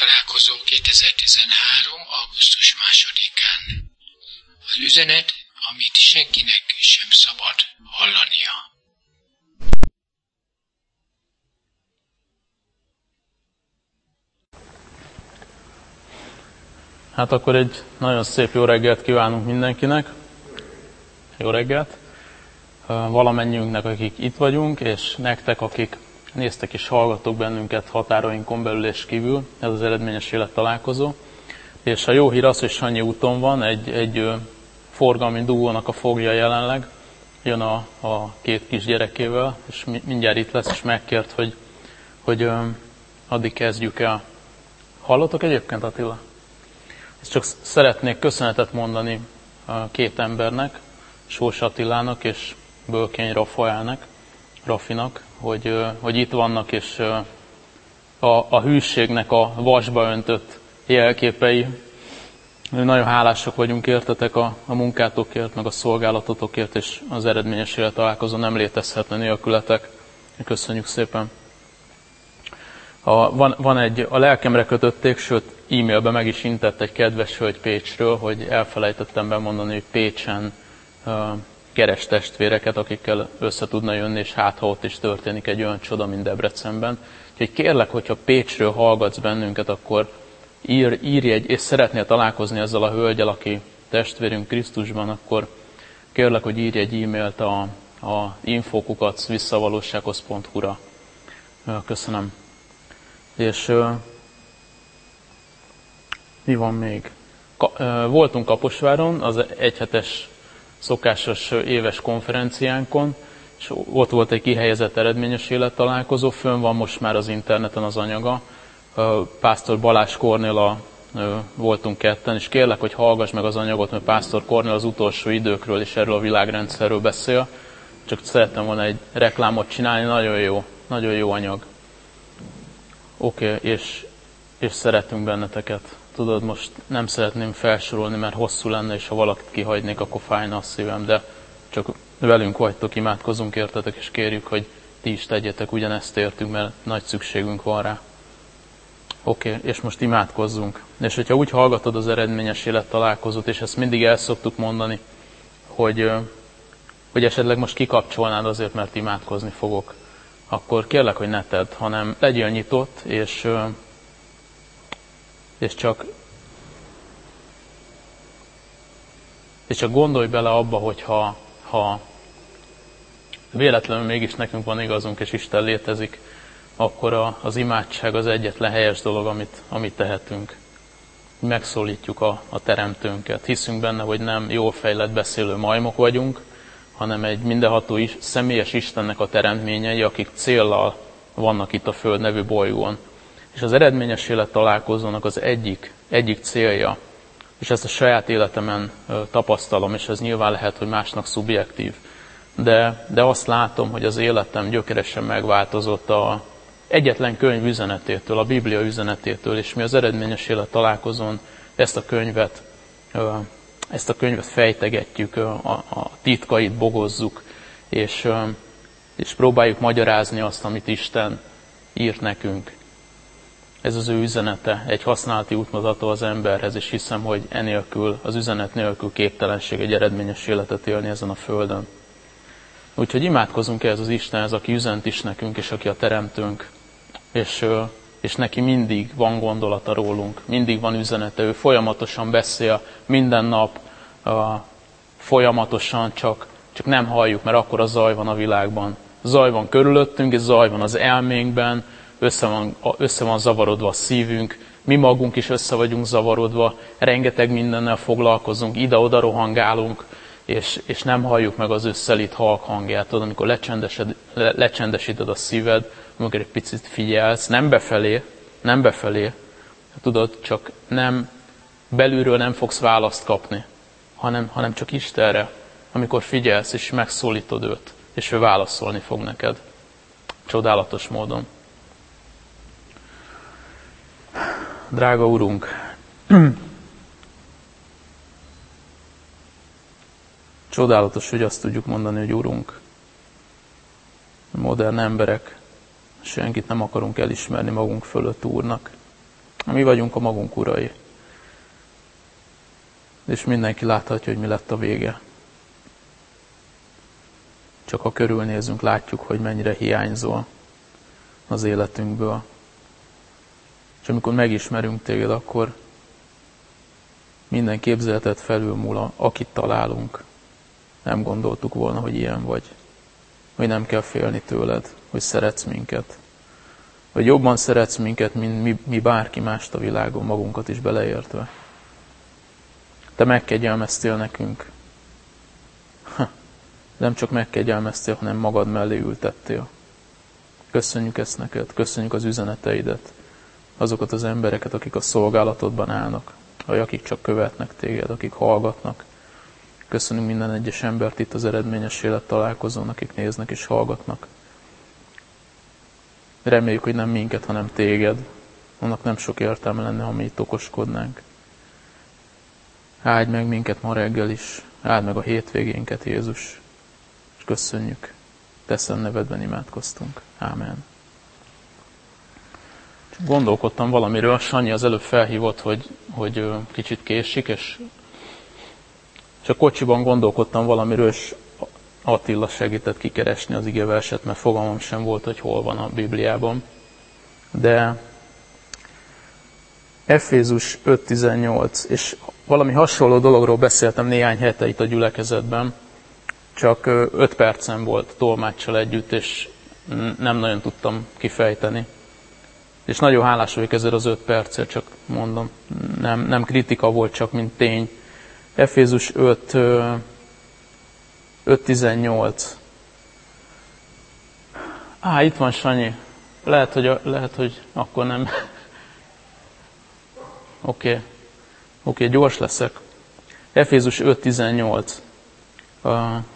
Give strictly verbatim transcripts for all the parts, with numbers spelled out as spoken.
találkozó kétezer-tizenhárom. augusztus másodikán. Az üzenet, amit senkinek sem szabad hallania. Hát akkor egy nagyon szép jó reggelt kívánunk mindenkinek. Jó reggelt! Valamennyiünknek, akik itt vagyunk, és nektek, akik néztek és hallgattok bennünket határainkon belül és kívül. Ez az eredményes élet találkozó. És a jó hír az, hogy Sanyi úton van, egy, egy forgalmi dugónak a fogja jelenleg. Jön a, a két kis gyerekével, és mindjárt itt lesz, és megkért, hogy, hogy addig kezdjük el. Hallottok egyébként, Attila? Ezt csak szeretnék köszönetet mondani a két embernek, Sós Attilának és Bölkény Rafaelnek, Rafinak, hogy, hogy itt vannak, és a, a hűségnek a vasba öntött jelképei. Nagyon hálásak vagyunk értetek a, a munkátokért, meg a szolgálatotokért, és az eredményes élet találkozó nem létezhetne nélkületek. Köszönjük szépen! A, van, van egy, a lelkemre kötötték, sőt e-mailbe meg is intett egy kedves hölgy Pécsről, hogy elfelejtettem bemondani, hogy Pécsen uh, keres testvéreket, akikkel össze tudna jönni, és hát ha ott is történik egy olyan csoda, mint Debrecenben. Úgyhogy kérlek, hogyha Pécsről hallgatsz bennünket, akkor ír, írj egy, és szeretnél találkozni ezzel a hölgyel, aki testvérünk Krisztusban, akkor kérlek, hogy írj egy e-mailt a, a infókukac visszavalósághoz pont hu-ra. Köszönöm. És uh, mi van még? Ka, uh, voltunk Kaposváron, az egyhetes szokásos éves konferenciánkon, és ott volt egy kihelyezett eredményes élet találkozó, fönn van most már az interneten az anyaga. Uh, Pásztor Balázs Kornéla uh, voltunk ketten, és kérlek, hogy hallgass meg az anyagot, mert Pásztor Kornél az utolsó időkről és erről a világrendszerről beszél. Csak szerettem volna egy reklámot csinálni, nagyon jó, nagyon jó anyag. Oké, okay, és, és szeretünk benneteket. Tudod, most nem szeretném felsorolni, mert hosszú lenne, és ha valakit kihagynék, akkor fájna a szívem, de csak velünk vagytok, imádkozunk értetek, és kérjük, hogy ti is tegyetek ugyanezt értünk, mert nagy szükségünk van rá. Oké, okay, és most imádkozzunk. És hogyha úgy hallgatod az eredményes élet találkozót, és ezt mindig el szoktuk mondani, hogy, hogy esetleg most kikapcsolnád azért, mert imádkozni fogok, akkor kérlek, hogy ne tedd, hanem legyél nyitott, és, és, csak, és csak gondolj bele abba, hogy ha, ha véletlenül mégis nekünk van igazunk, és Isten létezik, akkor a, az imádság az egyetlen helyes dolog, amit, amit tehetünk. Megszólítjuk a, a teremtőnket. Hiszünk benne, hogy nem jól fejlett beszélő majmok vagyunk, hanem egy mindenható is, személyes Istennek a teremtményei, akik céllal vannak itt a Föld nevű bolygón. És az eredményes élet találkozónak az egyik, egyik célja, és ezt a saját életemen ö, tapasztalom, és ez nyilván lehet, hogy másnak szubjektív, de, de azt látom, hogy az életem gyökeresen megváltozott a egyetlen könyv üzenetétől, a Biblia üzenetétől, és mi az eredményes élet találkozón ezt a könyvet ö, Ezt a könyvet fejtegetjük, a, a titkait bogozzuk, és, és próbáljuk magyarázni azt, amit Isten írt nekünk. Ez az ő üzenete, egy használati útmutató az emberhez, és hiszem, hogy enélkül, az üzenet nélkül képtelenség egy eredményes életet élni ezen a földön. Úgyhogy imádkozunk ehhez az Istenhez, aki üzent is nekünk, és aki a teremtőnk, és, és neki mindig van gondolata rólunk, mindig van üzenete, ő folyamatosan beszél, minden nap, uh, folyamatosan, csak, csak nem halljuk, mert akkor a zaj van a világban. Zaj van körülöttünk, és zaj van az elménkben, össze van, össze van zavarodva a szívünk, mi magunk is össze vagyunk zavarodva, rengeteg mindennel foglalkozunk, ide-oda rohangálunk, és, és nem halljuk meg az ő szelíd halk hangját. Tudod, amikor lecsendesed, le, lecsendesíted a szíved, amikor egy picit figyelsz, nem befelé, nem befelé, tudod, csak nem, belülről nem fogsz választ kapni, hanem, hanem csak Istenre, amikor figyelsz, és megszólítod őt, és ő válaszolni fog neked. Csodálatos módon. Drága Urunk, csodálatos, hogy azt tudjuk mondani, hogy Urunk, modern emberek, senkit nem akarunk elismerni magunk fölött Úrnak. Mi vagyunk a magunk urai. És mindenki láthatja, hogy mi lett a vége. Csak ha körülnézünk, látjuk, hogy mennyire hiányzol az életünkből. És amikor megismerünk téged, akkor minden képzeletet felülmúl, akit találunk. Nem gondoltuk volna, hogy ilyen vagy. Hogy nem kell félni tőled, hogy szeretsz minket. Hogy jobban szeretsz minket, mint mi, mi bárki mást a világon, magunkat is beleértve. Te megkegyelmeztél nekünk. Ha, nem csak megkegyelmeztél, hanem magad mellé ültettél. Köszönjük ezt neked, köszönjük az üzeneteidet, azokat az embereket, akik a szolgálatodban állnak, vagy akik csak követnek téged, akik hallgatnak. Köszönjük minden egyes embert itt az Eredményes Élet találkozón, akik néznek és hallgatnak. Reméljük, hogy nem minket, hanem téged. Annak nem sok értelme lenne, ha mi itt okoskodnánk. Áldj meg minket ma reggel is, áld meg a hétvégénket, Jézus, és köszönjük. Te szent nevedben imádkoztunk. Ámen. Csak gondolkodtam valamiről, Sanyi az előbb felhívott, hogy, hogy kicsit késik, és csak kocsiban gondolkodtam valamiről, és Attila segített kikeresni az igeverset, mert fogalmam sem volt, hogy hol van a Bibliában. De Efézus öt tizennyolc, és valami hasonló dologról beszéltem néhány hete itt a gyülekezetben, csak öt percem volt tolmáccsal együtt, és nem nagyon tudtam kifejteni. És nagyon hálás vagyok ezért az öt percért, csak mondom, nem, nem kritika volt, csak mint tény. Efézus öt tizennyolc. Á, itt van Sanyi. Lehet, hogy, lehet, hogy akkor nem. Oké. Okay. Oké, okay, gyors leszek. Efézus öt tizennyolc. Uh,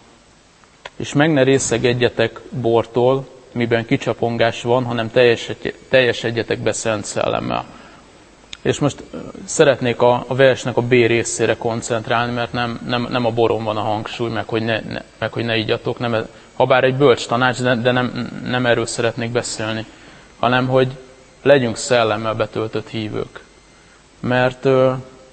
és meg ne részegedjetek bortól, miben kicsapongás van, hanem teljesedjetek be Szent Szellemmel. És most szeretnék a, a versnek a B részére koncentrálni, mert nem, nem, nem a boron van a hangsúly, meg hogy ne, ne, meg, hogy ne igyatok, nem, habár egy bölcs tanács, de, de nem, nem erről szeretnék beszélni, hanem hogy legyünk szellemmel betöltött hívők. Mert ö,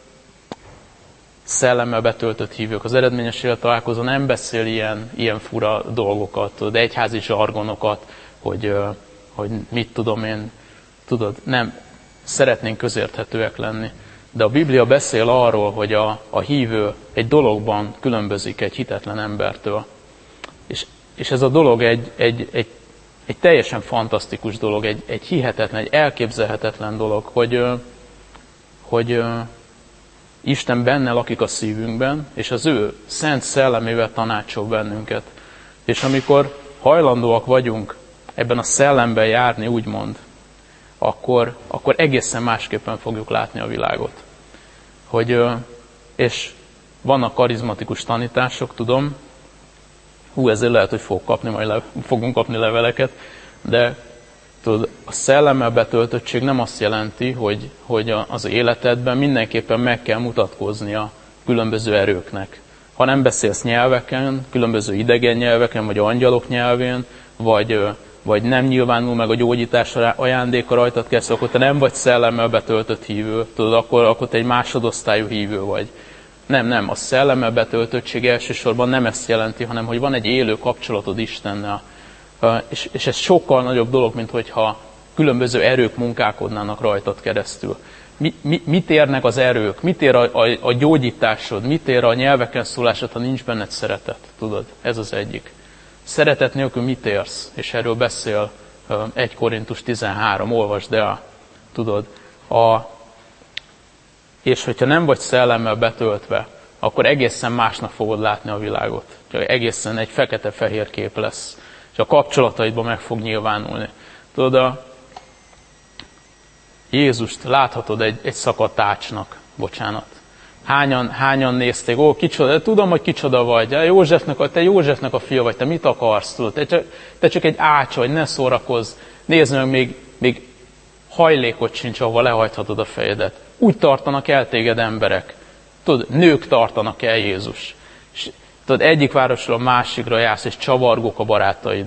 szellemmel betöltött hívők. Az Eredményes Élet találkozó nem beszél ilyen, ilyen fura dolgokat, de egyházi zsargonokat, hogy, ö, hogy mit tudom én, tudod, nem. Szeretnénk közérthetőek lenni. De a Biblia beszél arról, hogy a, a hívő egy dologban különbözik egy hitetlen embertől. És, és ez a dolog egy, egy, egy, egy teljesen fantasztikus dolog, egy, egy hihetetlen, egy elképzelhetetlen dolog, hogy, hogy Isten benne lakik a szívünkben, és az ő szent szellemével tanácsol bennünket. És amikor hajlandóak vagyunk ebben a szellemben járni, úgymond, Akkor, akkor egészen másképpen fogjuk látni a világot. Hogy, és vannak karizmatikus tanítások, tudom, hú, ezért lehet, hogy fog kapni, majd le, fogunk kapni leveleket, de tudod, a szellemmel betöltöttség nem azt jelenti, hogy, hogy az életedben mindenképpen meg kell mutatkozni a különböző erőknek. Ha nem beszélsz nyelveken, különböző idegen nyelveken, vagy angyalok nyelvén, vagy vagy nem nyilvánul meg a gyógyítás ajándéka rajtad kezd, akkor te nem vagy szellemmel betöltött hívő, tudod, akkor, akkor te egy másodosztályú hívő vagy. Nem, nem, a szellemmel betöltöttség elsősorban nem ezt jelenti, hanem hogy van egy élő kapcsolatod Istennel. És, és ez sokkal nagyobb dolog, mint hogyha különböző erők munkálkodnának rajtad keresztül. Mi, mi, mit érnek az erők? Mit ér a, a, a gyógyításod? Mit ér a nyelveken szólásod, ha nincs benned szeretet? Tudod, ez az egyik. Szeretet nélkül mit érsz? És erről beszél egy Korintus tizenhárom, olvasd el, tudod. A, és hogyha nem vagy szellemmel betöltve, akkor egészen másnak fogod látni a világot. Csak egészen egy fekete-fehér kép lesz. És a kapcsolataidban meg fog nyilvánulni. Tudod, a Jézust láthatod egy, egy szakadt ácsnak, bocsánat. Hányan, hányan nézték, ó, kicsoda, tudom, hogy kicsoda vagy, Józsefnek a, te Józsefnek a fia vagy, te mit akarsz, tudod, te csak, te csak egy ács vagy, ne szórakozz, nézd meg, még, még hajlékot sincs, ahova lehajthatod a fejedet. Úgy tartanak el téged emberek. Tudod, nők tartanak el Jézus. És tudod, egyik városról a másikra jársz, és csavargók a barátaid.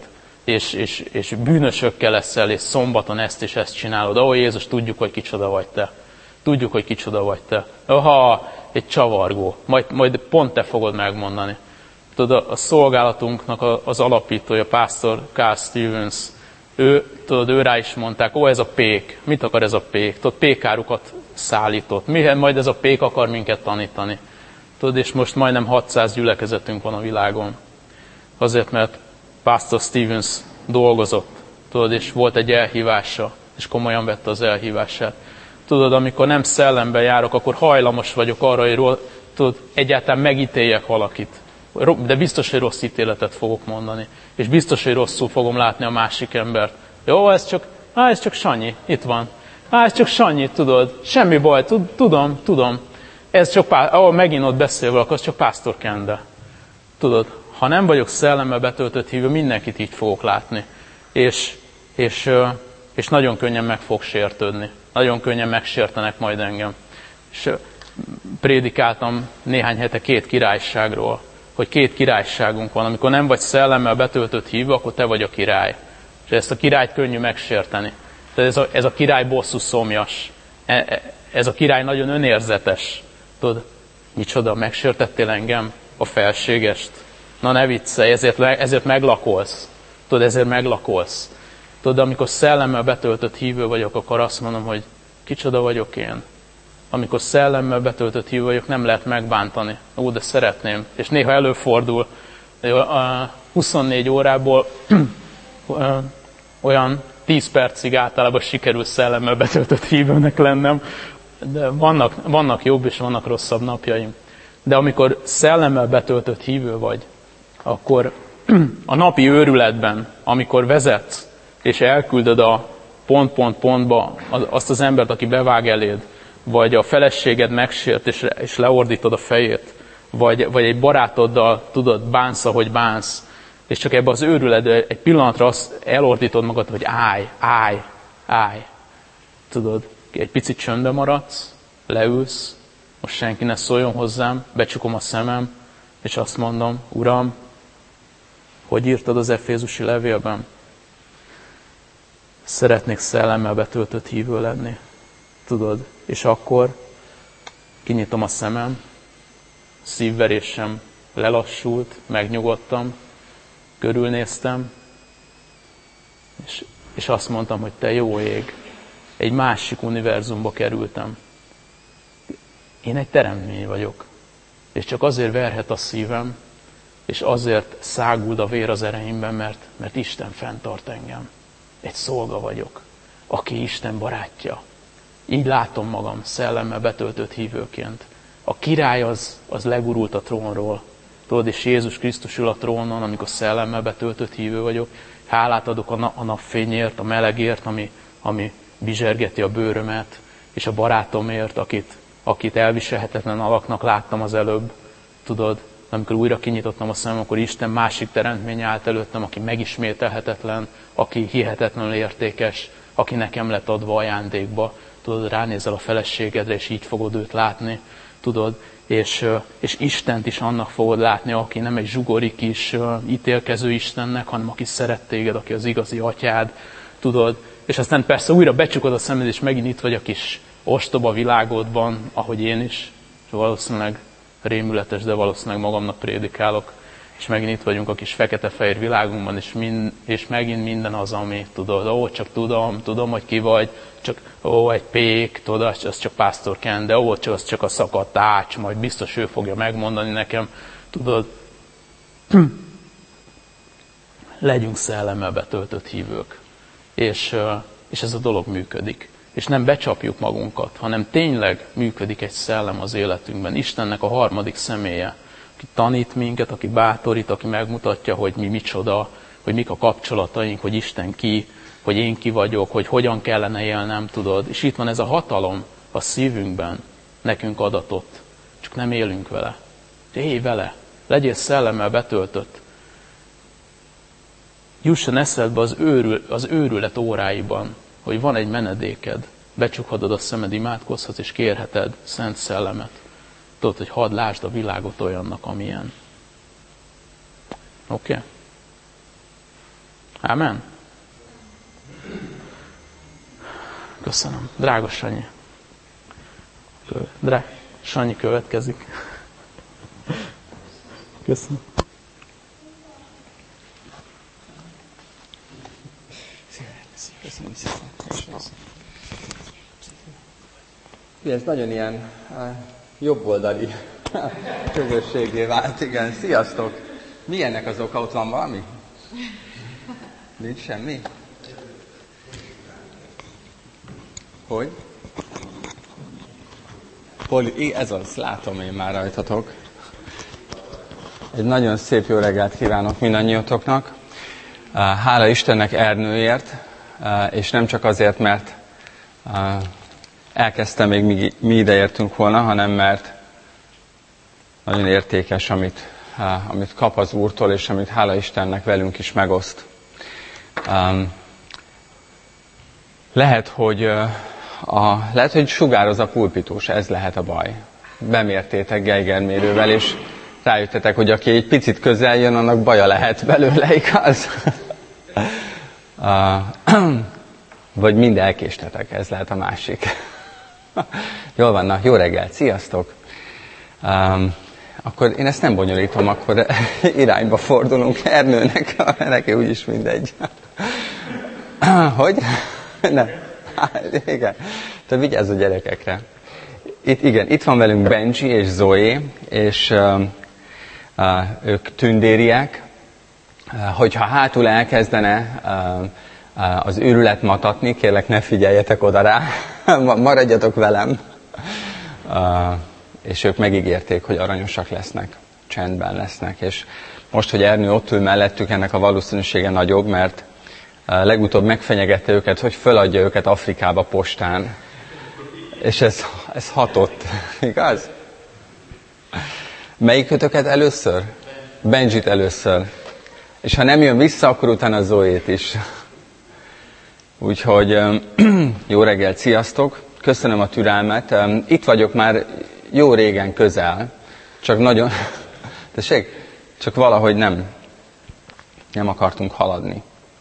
és, és, és bűnösökkel leszel, és szombaton ezt és ezt csinálod. Ó, Jézus, tudjuk, hogy kicsoda vagy te. Tudjuk, hogy kicsoda vagy te. Ha egy csavargó, majd, majd pont te fogod megmondani. Tudod, a szolgálatunknak az alapítója, pásztor Carl Stevens, ő, tudod, ő rá is mondták, ó, ez a pék, mit akar ez a pék? Tudod, pékárukat szállított. Mihez majd ez a pék akar minket tanítani? Tudod, és most majdnem hatszáz gyülekezetünk van a világon. Azért, mert pásztor Stevens dolgozott, tudod, és volt egy elhívása, és komolyan vette az elhívását. Tudod, amikor nem szellemben járok, akkor hajlamos vagyok arra, hogy tudod, egyáltalán megítéljek valakit. De biztos, hogy rossz ítéletet fogok mondani. És biztos, hogy rosszul fogom látni a másik embert. Jó, ez csak, á, ez csak Sanyi, itt van. Á, ez csak Sanyi, tudod, semmi baj, tudom, tudom. Ez csak, ahol megint ott beszél valaki, az csak pásztor Kende. Tudod, ha nem vagyok szellemmel betöltött hívő, mindenkit így fogok látni. És, és, és nagyon könnyen meg fog sértődni. Nagyon könnyen megsértenek majd engem. És prédikáltam néhány hete két királyságról, hogy két királyságunk van. Amikor nem vagy szellemmel betöltött hívő, akkor te vagy a király. És ezt a királyt könnyű megsérteni. Tehát ez a, ez a király bosszú szomjas. Ez a király nagyon önérzetes. Tudod, micsoda, megsértettél engem? A felségest? Na ne viccelj, ezért, ezért meglakolsz. Tudod, ezért meglakolsz. Tudod, amikor szellemmel betöltött hívő vagyok, akkor azt mondom, hogy kicsoda vagyok én. Amikor szellemmel betöltött hívő vagyok, nem lehet megbántani. Ó, de szeretném. És néha előfordul, a huszonnégy órából olyan tíz percig általában sikerül szellemmel betöltött hívőnek lennem, de vannak, vannak jobb és vannak rosszabb napjaim. De amikor szellemmel betöltött hívő vagy, akkor a napi őrületben, amikor vezetsz, és elküldöd a pont-pont-pontba azt az embert, aki bevág eléd, vagy a feleséged megsért, és, és leordítod a fejét, vagy, vagy egy barátoddal, tudod, bánsz, ahogy bánsz, és csak ebbe az őrületbe egy pillanatra azt elordítod magad, hogy állj, állj, állj. Tudod, egy picit csöndbe maradsz, leülsz, most senki ne szóljon hozzám, becsukom a szemem, és azt mondom, Uram, hogy írtad az Efézusi levélben? Szeretnék szellemmel betöltött hívő lenni. Tudod, és akkor kinyitom a szemem, szívverésem lelassult, megnyugodtam, körülnéztem, és, és azt mondtam, hogy te jó ég, egy másik univerzumba kerültem. Én egy teremtmény vagyok, és csak azért verhet a szívem, és azért száguld a vér az ereimben, mert, mert Isten fenntart engem. Egy szolga vagyok, aki Isten barátja. Így látom magam szellemmel betöltött hívőként. A király az, az legurult a trónról. Tudod, és Jézus Krisztus ül a trónon, amikor szellemmel betöltött hívő vagyok. Hálát adok a, na, a napfényért, a melegért, ami, ami bizsergeti a bőrömet, és a barátomért, akit, akit elviselhetetlen alaknak láttam az előbb. Tudod, amikor újra kinyitottam a szemem, akkor Isten másik teremtmény állt előttem, aki megismételhetetlen, aki hihetetlenül értékes, aki nekem lett adva ajándékba. Tudod, ránézel a feleségedre, és így fogod őt látni, tudod, és, és Istent is annak fogod látni, aki nem egy zsugori kis ítélkező Istennek, hanem aki szeret téged, aki az igazi atyád, tudod, és aztán persze újra becsukod a szemed, és megint itt vagy a kis ostoba világodban, ahogy én is, és valószínűleg rémületes, de valószínűleg magamnak prédikálok, és megint itt vagyunk a kis fekete-fehér világunkban, és, mind, és megint minden az, ami tudod, ó, csak tudom, tudom, hogy ki vagy, csak ó, egy pék, tudod, az csak pásztor Ken, de ó, csak, az csak a szakadt ács, majd biztos ő fogja megmondani nekem, tudod. Legyünk szellemmel betöltött hívők, és, és ez a dolog működik. És nem becsapjuk magunkat, hanem tényleg működik egy szellem az életünkben. Istennek a harmadik személye, aki tanít minket, aki bátorít, aki megmutatja, hogy mi micsoda, hogy mik a kapcsolataink, hogy Isten ki, hogy én ki vagyok, hogy hogyan kellene élnem, tudod. És itt van ez a hatalom a szívünkben, nekünk adatott, csak nem élünk vele. Élj vele, legyél szellemmel betöltött. Jusson eszedbe az, őrül, az őrület óráiban, hogy van egy menedéked, becsukhatod a szemed, imádkozhatsz, és kérheted Szent Szellemet. Tudod, hogy hadd lásd a világot olyannak, amilyen. Oké? Okay? Ámen? Köszönöm. Drága Sanyi. Drága Sanyi következik. Köszönöm. Köszönöm szépen. Ez nagyon ilyen jobboldali közösségé vált, igen. Sziasztok! Mi ennek az oka? Ott van valami? Nincs semmi? Hogy? Poli, ez az, látom én már rajtatok. Egy nagyon szép jó reggelt kívánok mindannyiatoknak. Hála Istennek Ernőért, és nem csak azért, mert elkezdtem még mi, mi ideértünk volna, hanem mert nagyon értékes, amit, amit kap az Úrtól, és amit hála Istennek velünk is megoszt. Lehet, hogy, a, lehet, hogy sugároz a pulpitus, ez lehet a baj. Bemértétek geigermérővel, és rájöttetek, hogy aki egy picit közel jön, annak baja lehet belőle, igaz? Vagy mind elkéstetek, ez lehet a másik. Jól van, na, jó reggelt, sziasztok! Um, akkor én ezt nem bonyolítom, akkor irányba fordulunk Ernőnek, neki úgyis mindegy. Hogy? Nem. Igen. Te vigyázz a gyerekekre. Itt, igen, itt van velünk Benji és Zoe, és uh, uh, ők tündériek. Uh, hogyha hátul elkezdene uh, uh, az őrület matatni, kérlek ne figyeljetek oda rá, maradjatok velem. Uh, és ők megígérték, hogy aranyosak lesznek, csendben lesznek. És most, hogy Ernő ott ül mellettük, ennek a valószínűsége nagyobb, mert uh, legutóbb megfenyegette őket, hogy föladja őket Afrikába postán. És ez, ez hatott, igaz? Melyikötöket először? Benjit először. És ha nem jön vissza, akkor utána Zoét is. Úgyhogy jó reggelt, sziasztok! Köszönöm a türelmet. Itt vagyok már jó régen közel, csak nagyon... Tessék? Csak valahogy nem, nem akartunk haladni.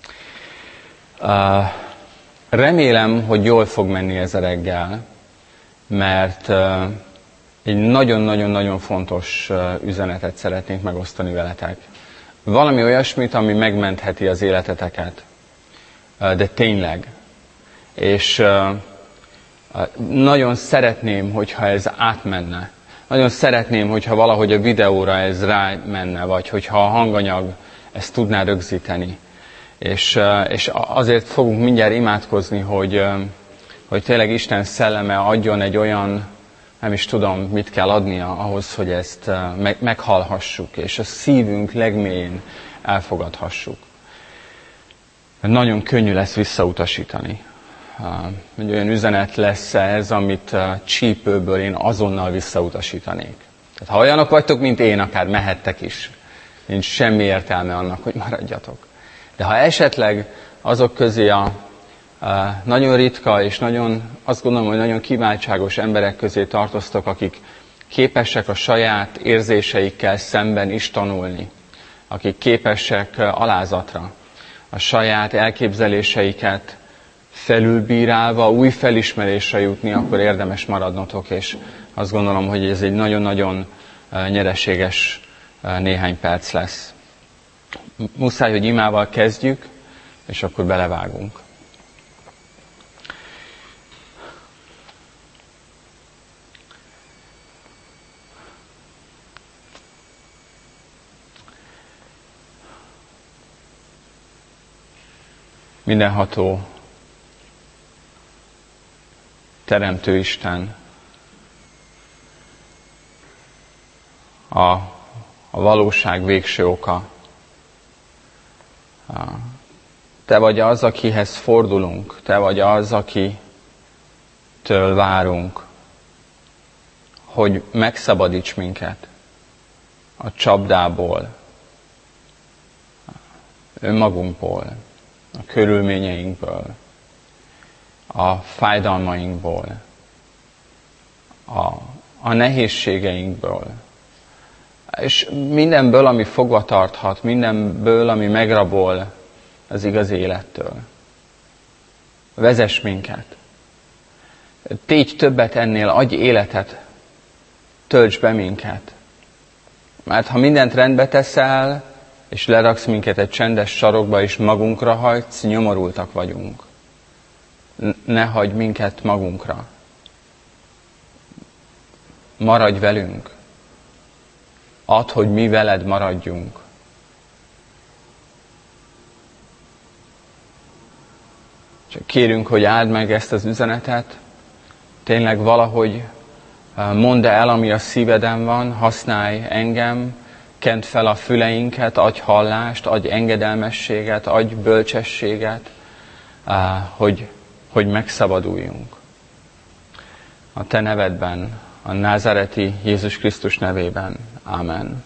Remélem, hogy jól fog menni ez a reggel, mert egy nagyon-nagyon-nagyon fontos üzenetet szeretnénk megosztani veletek. Valami olyasmit, ami megmentheti az életeteket. De tényleg. És nagyon szeretném, hogyha ez átmenne. Nagyon szeretném, hogyha valahogy a videóra ez rámenne, vagy hogyha a hanganyag ezt tudná rögzíteni. És, és azért fogunk mindjárt imádkozni, hogy, hogy tényleg Isten szelleme adjon egy olyan, nem is tudom, mit kell adnia ahhoz, hogy ezt meghallhassuk, és a szívünk legmélyén elfogadhassuk. Nagyon könnyű lesz visszautasítani. Egy olyan üzenet lesz ez, amit csípőből én azonnal visszautasítanék. Tehát ha olyanok vagytok, mint én, akár mehettek is. Nincs semmi értelme annak, hogy maradjatok. De ha esetleg azok közé a, a nagyon ritka és nagyon, azt gondolom, hogy nagyon kiváltságos emberek közé tartoztok, akik képesek a saját érzéseikkel szemben is tanulni, akik képesek alázatra, a saját elképzeléseiket felülbírálva új felismerésre jutni, akkor érdemes maradnotok, és azt gondolom, hogy ez egy nagyon-nagyon nyereséges néhány perc lesz. Muszáj, hogy imával kezdjük, és akkor belevágunk. Mindenható Teremtő Isten, a, a valóság végső oka. Te vagy az, akihez fordulunk, te vagy az, akitől várunk, hogy megszabadíts minket a csapdából, önmagunkból, a körülményeinkből, a fájdalmainkból, a, a nehézségeinkből, és mindenből, ami fogva tarthat, mindenből, ami megrabol az igazi élettől. Vezess minket. Tégy többet ennél, adj életet, tölts be minket. Mert ha mindent rendbe teszel, és leraksz minket egy csendes sarokba, és magunkra hagysz, nyomorultak vagyunk. Ne hagyj minket magunkra. Maradj velünk. Add, hogy mi veled maradjunk. Csak kérünk, hogy áld meg ezt az üzenetet. Tényleg valahogy mondd el, ami a szíveden van, használj engem, kend fel a füleinket, adj hallást, adj engedelmességet, adj bölcsességet, hogy, hogy megszabaduljunk. A te nevedben, a názáreti Jézus Krisztus nevében. Ámen.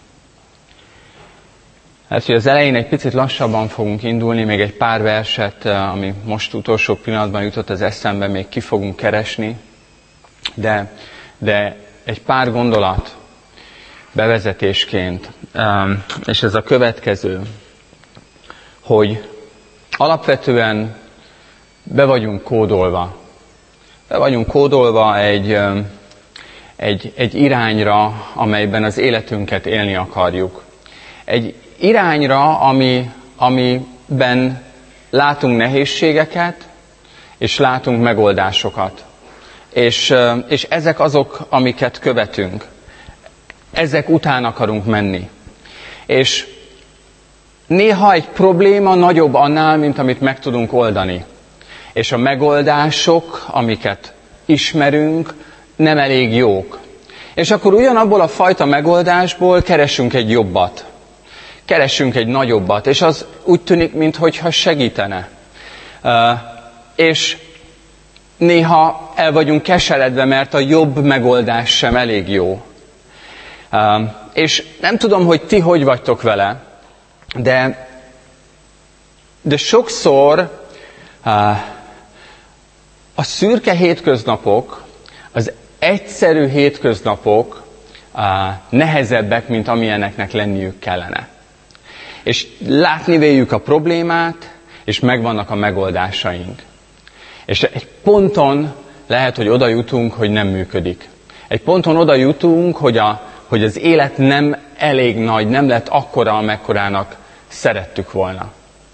Hát, hogy az elején egy picit lassabban fogunk indulni, még egy pár verset, ami most utolsó pillanatban jutott az eszembe, még ki fogunk keresni, de, de egy pár gondolat bevezetésként, és ez a következő, hogy alapvetően be vagyunk kódolva. Be vagyunk kódolva egy, egy, egy irányra, amelyben az életünket élni akarjuk. Egy irányra, ami, amiben látunk nehézségeket, és látunk megoldásokat. És, és ezek azok, amiket követünk. Ezek után akarunk menni. És néha egy probléma nagyobb annál, mint amit meg tudunk oldani. És a megoldások, amiket ismerünk, nem elég jók. És akkor ugyanabból a fajta megoldásból keresünk egy jobbat. Keresünk egy nagyobbat, és az úgy tűnik, mintha segítene. Uh, és néha el vagyunk keseredve, mert a jobb megoldás sem elég jó. Uh, és nem tudom, hogy ti hogy vagytok vele, de, de sokszor uh, a szürke hétköznapok, az egyszerű hétköznapok uh, nehezebbek, mint amilyeneknek lenniük kellene. És látni véljük a problémát, és megvannak a megoldásaink. És egy ponton lehet, hogy oda jutunk, hogy nem működik. Egy ponton oda jutunk, hogy, a, hogy az élet nem elég nagy, nem lett akkora, amekkorának szerettük volna.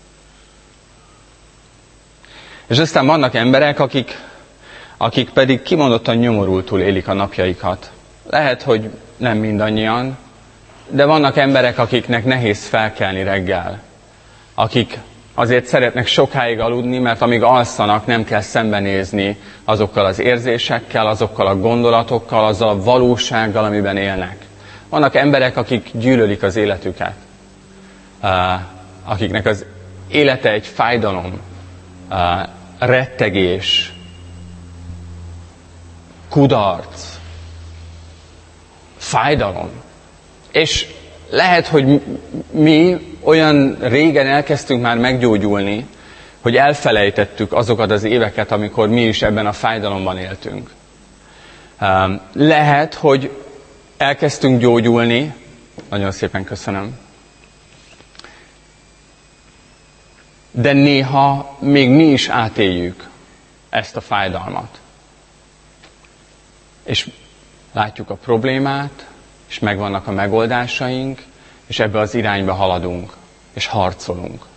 És aztán vannak emberek, akik, akik pedig kimondottan nyomorultul élik a napjaikat. Lehet, hogy nem mindannyian, de vannak emberek, akiknek nehéz felkelni reggel. Akik azért szeretnek sokáig aludni, mert amíg alszanak, nem kell szembenézni azokkal az érzésekkel, azokkal a gondolatokkal, azzal a valósággal, amiben élnek. Vannak emberek, akik gyűlölik az életüket. Akiknek az élete egy fájdalom, rettegés, kudarc, fájdalom. És lehet, hogy mi olyan régen elkezdtünk már meggyógyulni, hogy elfelejtettük azokat az éveket, amikor mi is ebben a fájdalomban éltünk. Lehet, hogy elkezdtünk gyógyulni, nagyon szépen köszönöm, de néha még mi is átéljük ezt a fájdalmat. És látjuk a problémát, és megvannak a megoldásaink, és ebbe az irányba haladunk, és harcolunk.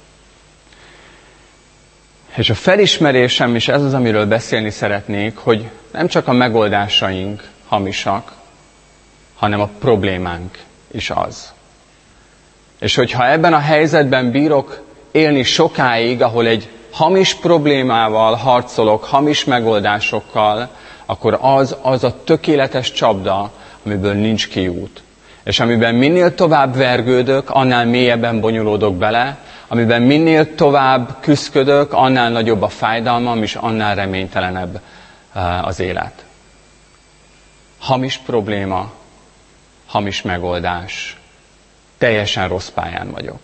És a felismerésem is ez az, amiről beszélni szeretnék, hogy nem csak a megoldásaink hamisak, hanem a problémánk is az. És hogyha ebben a helyzetben bírok élni sokáig, ahol egy hamis problémával harcolok, hamis megoldásokkal, akkor az, az a tökéletes csapda, amiből nincs kiút. És amiben minél tovább vergődök, annál mélyebben bonyolódok bele, amiben minél tovább küszködök, annál nagyobb a fájdalmam, és annál reménytelenebb az élet. Hamis probléma, hamis megoldás. Teljesen rossz pályán vagyok.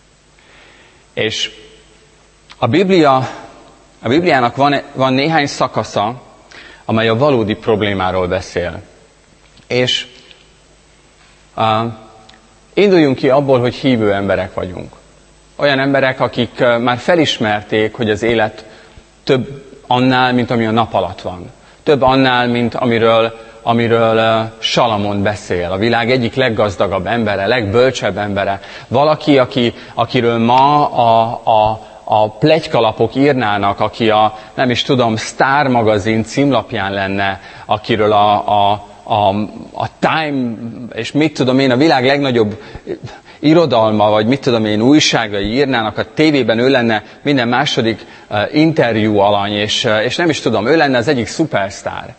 És a Biblia, a Bibliának van, van néhány szakasza, amely a valódi problémáról beszél. És uh, induljunk ki abból, hogy hívő emberek vagyunk. Olyan emberek, akik már felismerték, hogy az élet több annál, mint ami a nap alatt van. Több annál, mint amiről, amiről Salamon beszél. A világ egyik leggazdagabb embere, legbölcsebb embere. Valaki, aki, akiről ma a, a, a pletykalapok írnának, aki a, nem is tudom, Star magazin címlapján lenne, akiről a, a, a, a Time, és mit tudom én, a világ legnagyobb irodalma, vagy mit tudom én, újságai írnának, a tévében ő lenne minden második uh, interjú alany, és, uh, és nem is tudom, ő lenne az egyik szupersztár.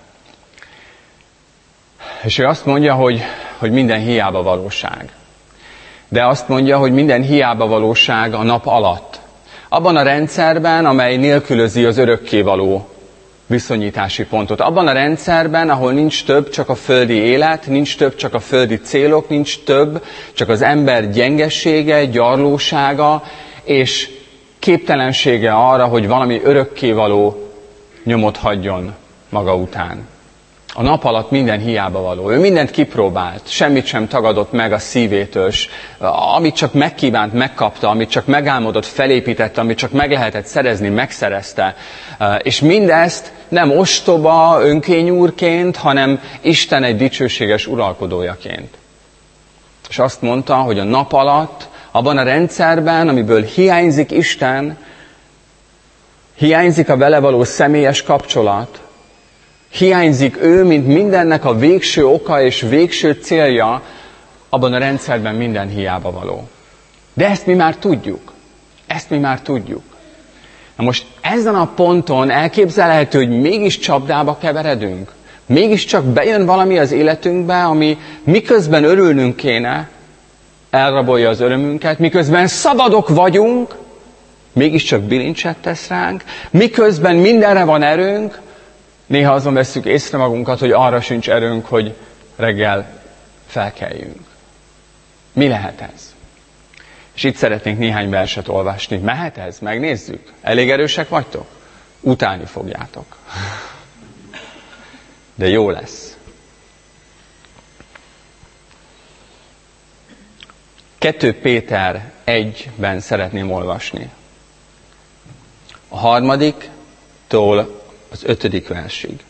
És ő azt mondja, hogy, hogy minden hiába valóság. De azt mondja, hogy minden hiába valóság a nap alatt. Abban a rendszerben, amely nélkülözi az örökkévaló viszonyítási pontot. Abban a rendszerben, ahol nincs több csak a földi élet, nincs több csak a földi célok, nincs több csak az ember gyengessége, gyarlósága és képtelensége arra, hogy valami örökkévaló nyomot hagyjon maga után. A nap alatt minden hiába való. Ő mindent kipróbált, semmit sem tagadott meg a szívétől. Amit csak megkívánt, megkapta, amit csak megálmodott, felépítette, amit csak meg lehetett szerezni, megszerezte. És mindezt nem ostoba önkényúrként, hanem Isten egy dicsőséges uralkodójaként. És azt mondta, hogy a nap alatt, abban a rendszerben, amiből hiányzik Isten, hiányzik a vele való személyes kapcsolat, hiányzik ő, mint mindennek a végső oka és végső célja, abban a rendszerben minden hiába való. De ezt mi már tudjuk. Ezt mi már tudjuk. Na most ezen a ponton elképzelhető, hogy mégis csapdába keveredünk. Mégiscsak bejön valami az életünkbe, ami miközben örülnünk kéne, elrabolja az örömünket, miközben szabadok vagyunk, mégiscsak bilincset tesz ránk, miközben mindenre van erőnk, néha azon vesszük észre magunkat, hogy arra sincs erőnk, hogy reggel felkeljünk. Mi lehet ez? És itt szeretnénk néhány verset olvasni. Mehet ez? Megnézzük? Elég erősek vagytok? Utálni fogjátok. De jó lesz. kettő Péter egyben szeretném olvasni. A harmadiktól az ötödik versig.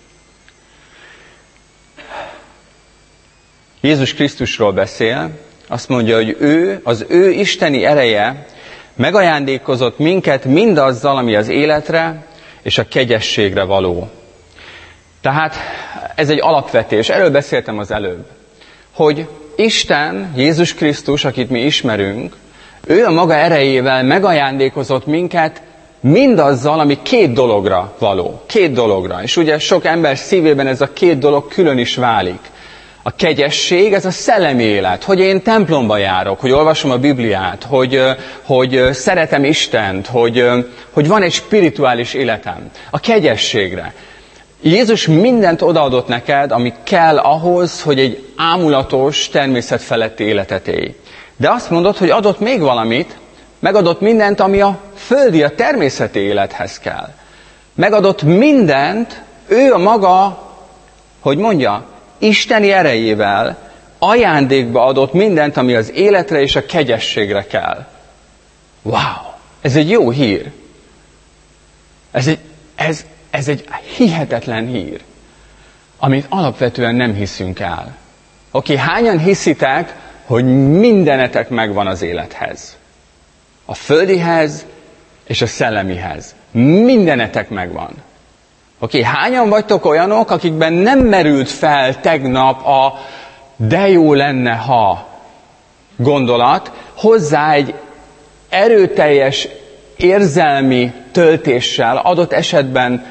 Jézus Krisztusról beszél, azt mondja, hogy ő, az ő isteni ereje megajándékozott minket mindazzal, ami az életre és a kegyességre való. Tehát ez egy alapvetés, erről beszéltem az előbb, hogy Isten, Jézus Krisztus, akit mi ismerünk, ő a maga erejével megajándékozott minket mindazzal, ami két dologra való. Két dologra. És ugye sok ember szívében ez a két dolog külön is válik. A kegyesség, ez a szellemi élet, hogy én templomba járok, hogy olvasom a Bibliát, hogy, hogy szeretem Istent, hogy, hogy van egy spirituális életem. A kegyességre. Jézus mindent odaadott neked, ami kell ahhoz, hogy egy ámulatos, természetfeletti életet élj. De azt mondod, hogy adott még valamit, megadott mindent, ami a földi, a természeti élethez kell. Megadott mindent, ő a maga, hogy mondja, isteni erejével ajándékba adott mindent, ami az életre és a kegyességre kell. Wow! Ez egy jó hír. Ez egy, ez, ez egy hihetetlen hír, amit alapvetően nem hiszünk el. Oké, okay, hányan hiszitek, hogy mindenetek megvan az élethez? A földihez és a szellemihez. Mindenetek megvan. Oké, okay, hányan vagytok olyanok, akikben nem merült fel tegnap a de jó lenne, ha gondolat, hozzá egy erőteljes érzelmi töltéssel, adott esetben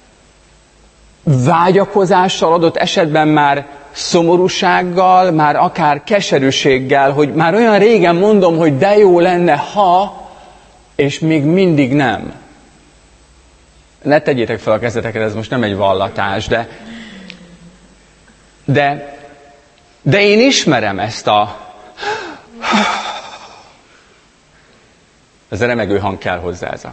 vágyakozással, adott esetben már szomorúsággal, már akár keserűséggel, hogy már olyan régen mondom, hogy de jó lenne, ha, és még mindig nem. Ne tegyétek fel a kezeteket, ez most nem egy vallatás, de, de, de én ismerem ezt a... Ez a remegő hang kell hozzá, ez a...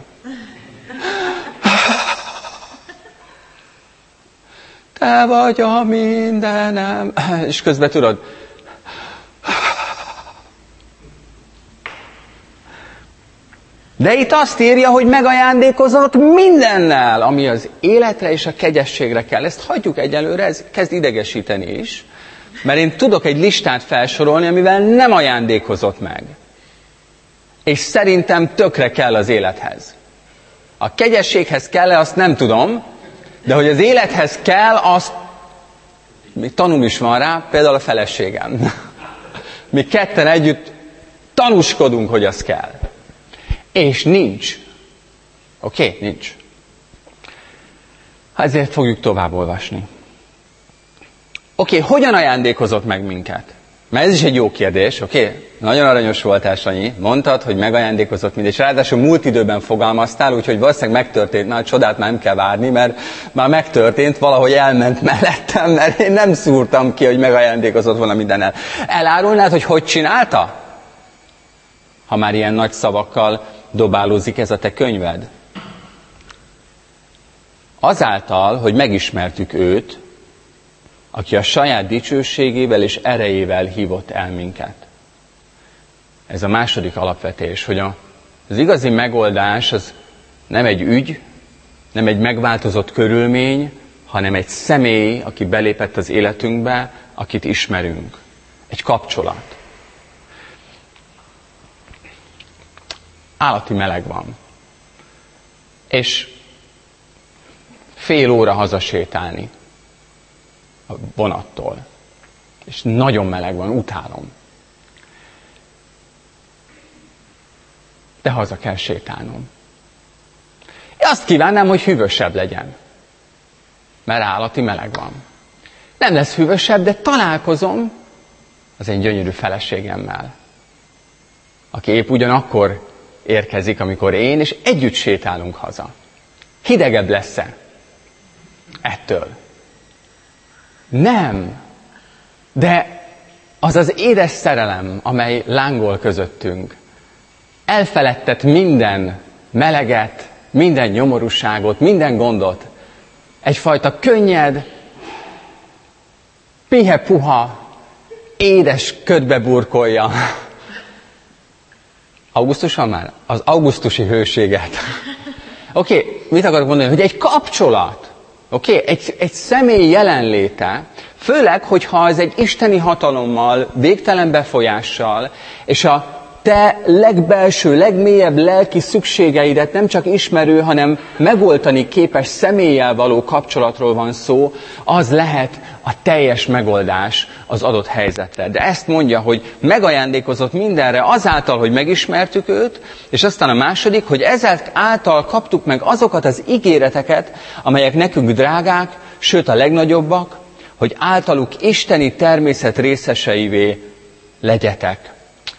Te vagy a mindenem. És közben tudod, De itt azt írja, hogy megajándékozott mindennel, ami az életre és a kegyességre kell. Ezt hagyjuk egyelőre, ez kezd idegesíteni is. Mert én tudok egy listát felsorolni, amivel nem ajándékozott meg. És szerintem tökre kell az élethez. A kegyességhez kell-e, azt nem tudom, de hogy az élethez kell, azt még tanúm is van rá, például a feleségem. Mi ketten együtt tanúskodunk, hogy az kell. És nincs. Oké? Okay? Nincs. Ezért fogjuk tovább olvasni. Oké, okay, hogyan ajándékozott meg minket? Mert ez is egy jó kérdés, oké? Okay? Nagyon aranyos voltál, Sanyi. Mondtad, hogy megajándékozott mind, és ráadásul múlt időben fogalmaztál, úgyhogy valószínűleg megtörtént, már csodát már nem kell várni, mert már megtörtént, valahogy elment mellettem, mert én nem szúrtam ki, hogy megajándékozott volna mindennel. Elárulnád, hogy hogy csinálta? Ha már ilyen nagy szavakkal dobálózik ez a te könyved. Azáltal, hogy megismertük őt, aki a saját dicsőségével és erejével hívott el minket. Ez a második alapvetés, hogy az igazi megoldás az nem egy ügy, nem egy megváltozott körülmény, hanem egy személy, aki belépett az életünkbe, akit ismerünk. Egy kapcsolat. Állati meleg van. És fél óra hazasétálni a vonattól. És nagyon meleg van, utálom. De haza kell sétálnom. Én azt kívánnám, hogy hűvösebb legyen. Mert állati meleg van. Nem lesz hűvösebb, de találkozom az én gyönyörű feleségemmel, aki épp ugyanakkor érkezik, amikor én, és együtt sétálunk haza. Hidegebb lesz-e ettől? Nem. De az az édes szerelem, amely lángol közöttünk, elfeledtet minden meleget, minden nyomorúságot, minden gondot. Egyfajta könnyed, pihe-puha, édes ködbe burkolja. Augusztus van már? Az augusztusi hőséget. Oké, okay, mit akarok mondani? Hogy egy kapcsolat, oké, okay? egy, egy személy jelenléte, főleg, hogyha ez egy isteni hatalommal, végtelen befolyással, és a te legbelső, legmélyebb lelki szükségeidet nem csak ismerő, hanem megoldani képes személlyel való kapcsolatról van szó, az lehet a teljes megoldás az adott helyzetre. De ezt mondja, hogy megajándékozott mindenre azáltal, hogy megismertük őt, és aztán a második, hogy ezáltal kaptuk meg azokat az ígéreteket, amelyek nekünk drágák, sőt a legnagyobbak, hogy általuk isteni természet részeseivé legyetek.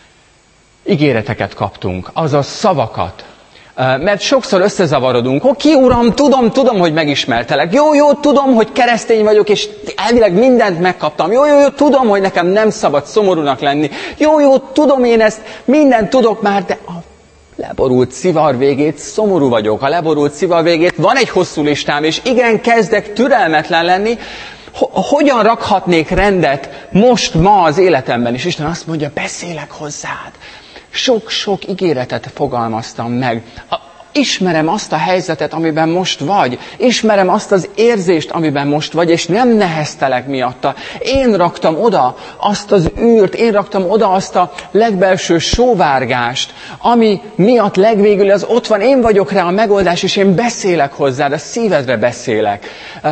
Ígéreteket kaptunk, azaz szavakat. Mert sokszor összezavarodunk. Oké, Uram, tudom, tudom, hogy megismertelek. Jó, jó, tudom, hogy keresztény vagyok, és elvileg mindent megkaptam. Jó, jó, jó, tudom, hogy nekem nem szabad szomorúnak lenni. Jó, jó, tudom én ezt, mindent tudok már, de a leborult szivar végét szomorú vagyok. A leborult szivar végét van egy hosszú listám, és igen, kezdek türelmetlen lenni. Hogyan rakhatnék rendet most, ma az életemben? És Isten azt mondja, beszélek hozzád. Sok-sok ígéretet fogalmaztam meg. Ismerem azt a helyzetet, amiben most vagy. Ismerem azt az érzést, amiben most vagy, és nem neheztelek miatta. Én raktam oda azt az űrt, én raktam oda azt a legbelső sóvárgást, ami miatt legvégül az ott van. Én vagyok rá a megoldás, és én beszélek hozzád, a szívedre beszélek.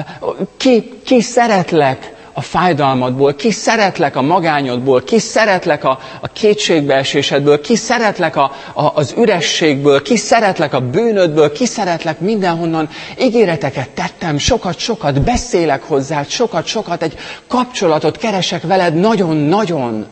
Ki, ki szeretlek a fájdalmadból, ki szeretlek a magányodból, ki szeretlek a, a kétségbeesésedből, ki szeretlek a, a, az ürességből, ki szeretlek a bűnödből, ki szeretlek mindenhonnan. Ígéreteket tettem, sokat-sokat beszélek hozzád, sokat-sokat, egy kapcsolatot keresek veled nagyon-nagyon.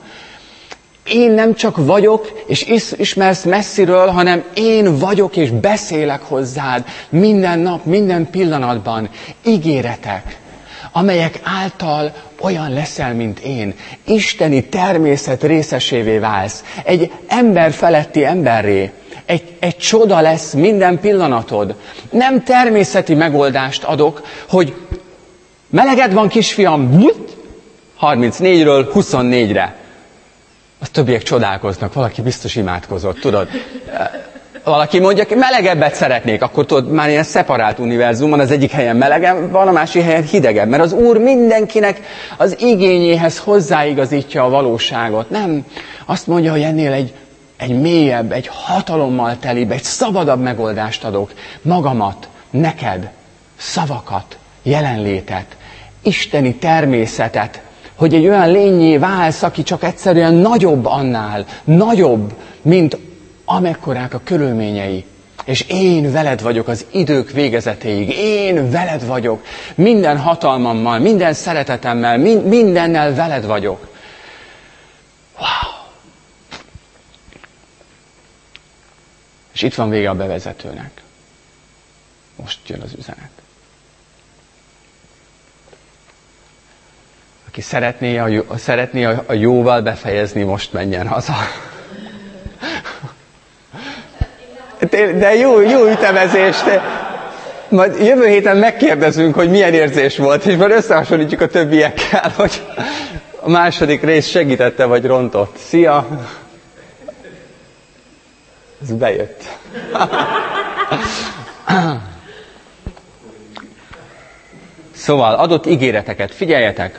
Én nem csak vagyok, és ismersz messziről, hanem én vagyok, és beszélek hozzád minden nap, minden pillanatban. Ígéretek, amelyek által olyan leszel, mint én. Isteni természet részesévé válsz. Egy ember feletti emberré. Egy, egy csoda lesz minden pillanatod. Nem természeti megoldást adok, hogy meleged van, kisfiam, harmincnégyről huszonnégyre. Az többiek csodálkoznak, valaki biztos imádkozott, tudod? Valaki mondja, hogy melegebbet szeretnék, akkor tudod, már ilyen szeparált univerzum van, az egyik helyen melegebb van, a másik helyen hidegebb. Mert az Úr mindenkinek az igényéhez hozzáigazítja a valóságot. Nem azt mondja, hogy ennél egy, egy mélyebb, egy hatalommal telibb, egy szabadabb megoldást adok. Magamat, neked, szavakat, jelenlétet, isteni természetet, hogy egy olyan lényé válsz, aki csak egyszerűen nagyobb annál, nagyobb, mint amekkorák a körülményei. És én veled vagyok az idők végezetéig. Én veled vagyok. Minden hatalmammal, minden szeretetemmel, min- mindennel veled vagyok. Wow! És itt van vége a bevezetőnek. Most jön az üzenet. Aki szeretné a, jó, szeretné a jóval befejezni, most menjen haza. De jó, jó ütemezés. De majd jövő héten megkérdezünk, hogy milyen érzés volt, és majd összehasonlítjuk a többiekkel, hogy a második rész segítette vagy rontott. Szia! Ez bejött. Szóval adott ígéreteket, figyeljetek,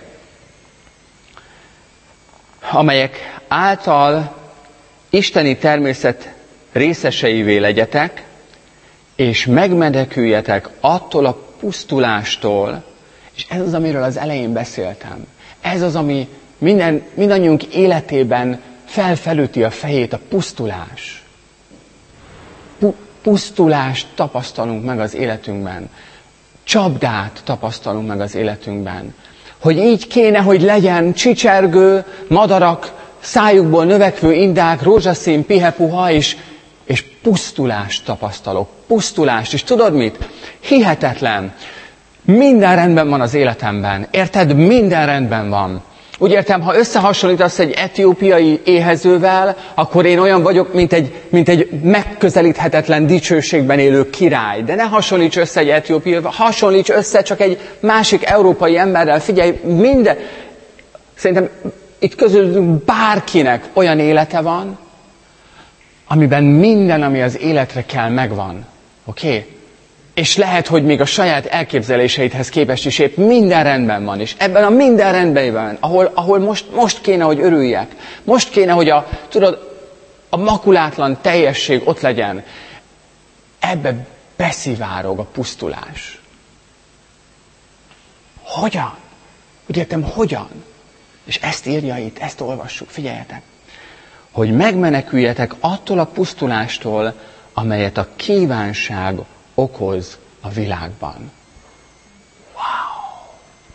amelyek által isteni természet részeseivé legyetek, és megmeneküljetek attól a pusztulástól, és ez az, amiről az elején beszéltem. Ez az, ami minden, mindannyiunk életében felfelüti a fejét, a pusztulás. Pu- pusztulást tapasztalunk meg az életünkben. Csapdát tapasztalunk meg az életünkben. Hogy így kéne, hogy legyen csicsergő, madarak, szájukból növekvő indák, rózsaszín, pihepuha, és, és pusztulást tapasztalok. Pusztulást. És tudod mit? Hihetetlen. Minden rendben van az életemben. Érted? Minden rendben van. Úgy értem, ha összehasonlítasz egy etiópiai éhezővel, akkor én olyan vagyok, mint egy, mint egy megközelíthetetlen dicsőségben élő király. De ne hasonlíts össze egy etiópiaival, hasonlíts össze csak egy másik európai emberrel. Figyelj, minden... Szerintem itt közülünk bárkinek olyan élete van, amiben minden, ami az életre kell, megvan. Oké? Okay? És lehet, hogy még a saját elképzeléseidhez képest is épp minden rendben van. És ebben a minden rendben, ahol, ahol most, most kéne, hogy örüljek, most kéne, hogy a, tudod, a makulátlan teljesség ott legyen, ebbe beszivárog a pusztulás. Hogyan? Úgy értem, hogyan? És ezt írja itt, ezt olvassuk, figyeljetek. Hogy megmeneküljetek attól a pusztulástól, amelyet a kívánság okoz a világban. Wow!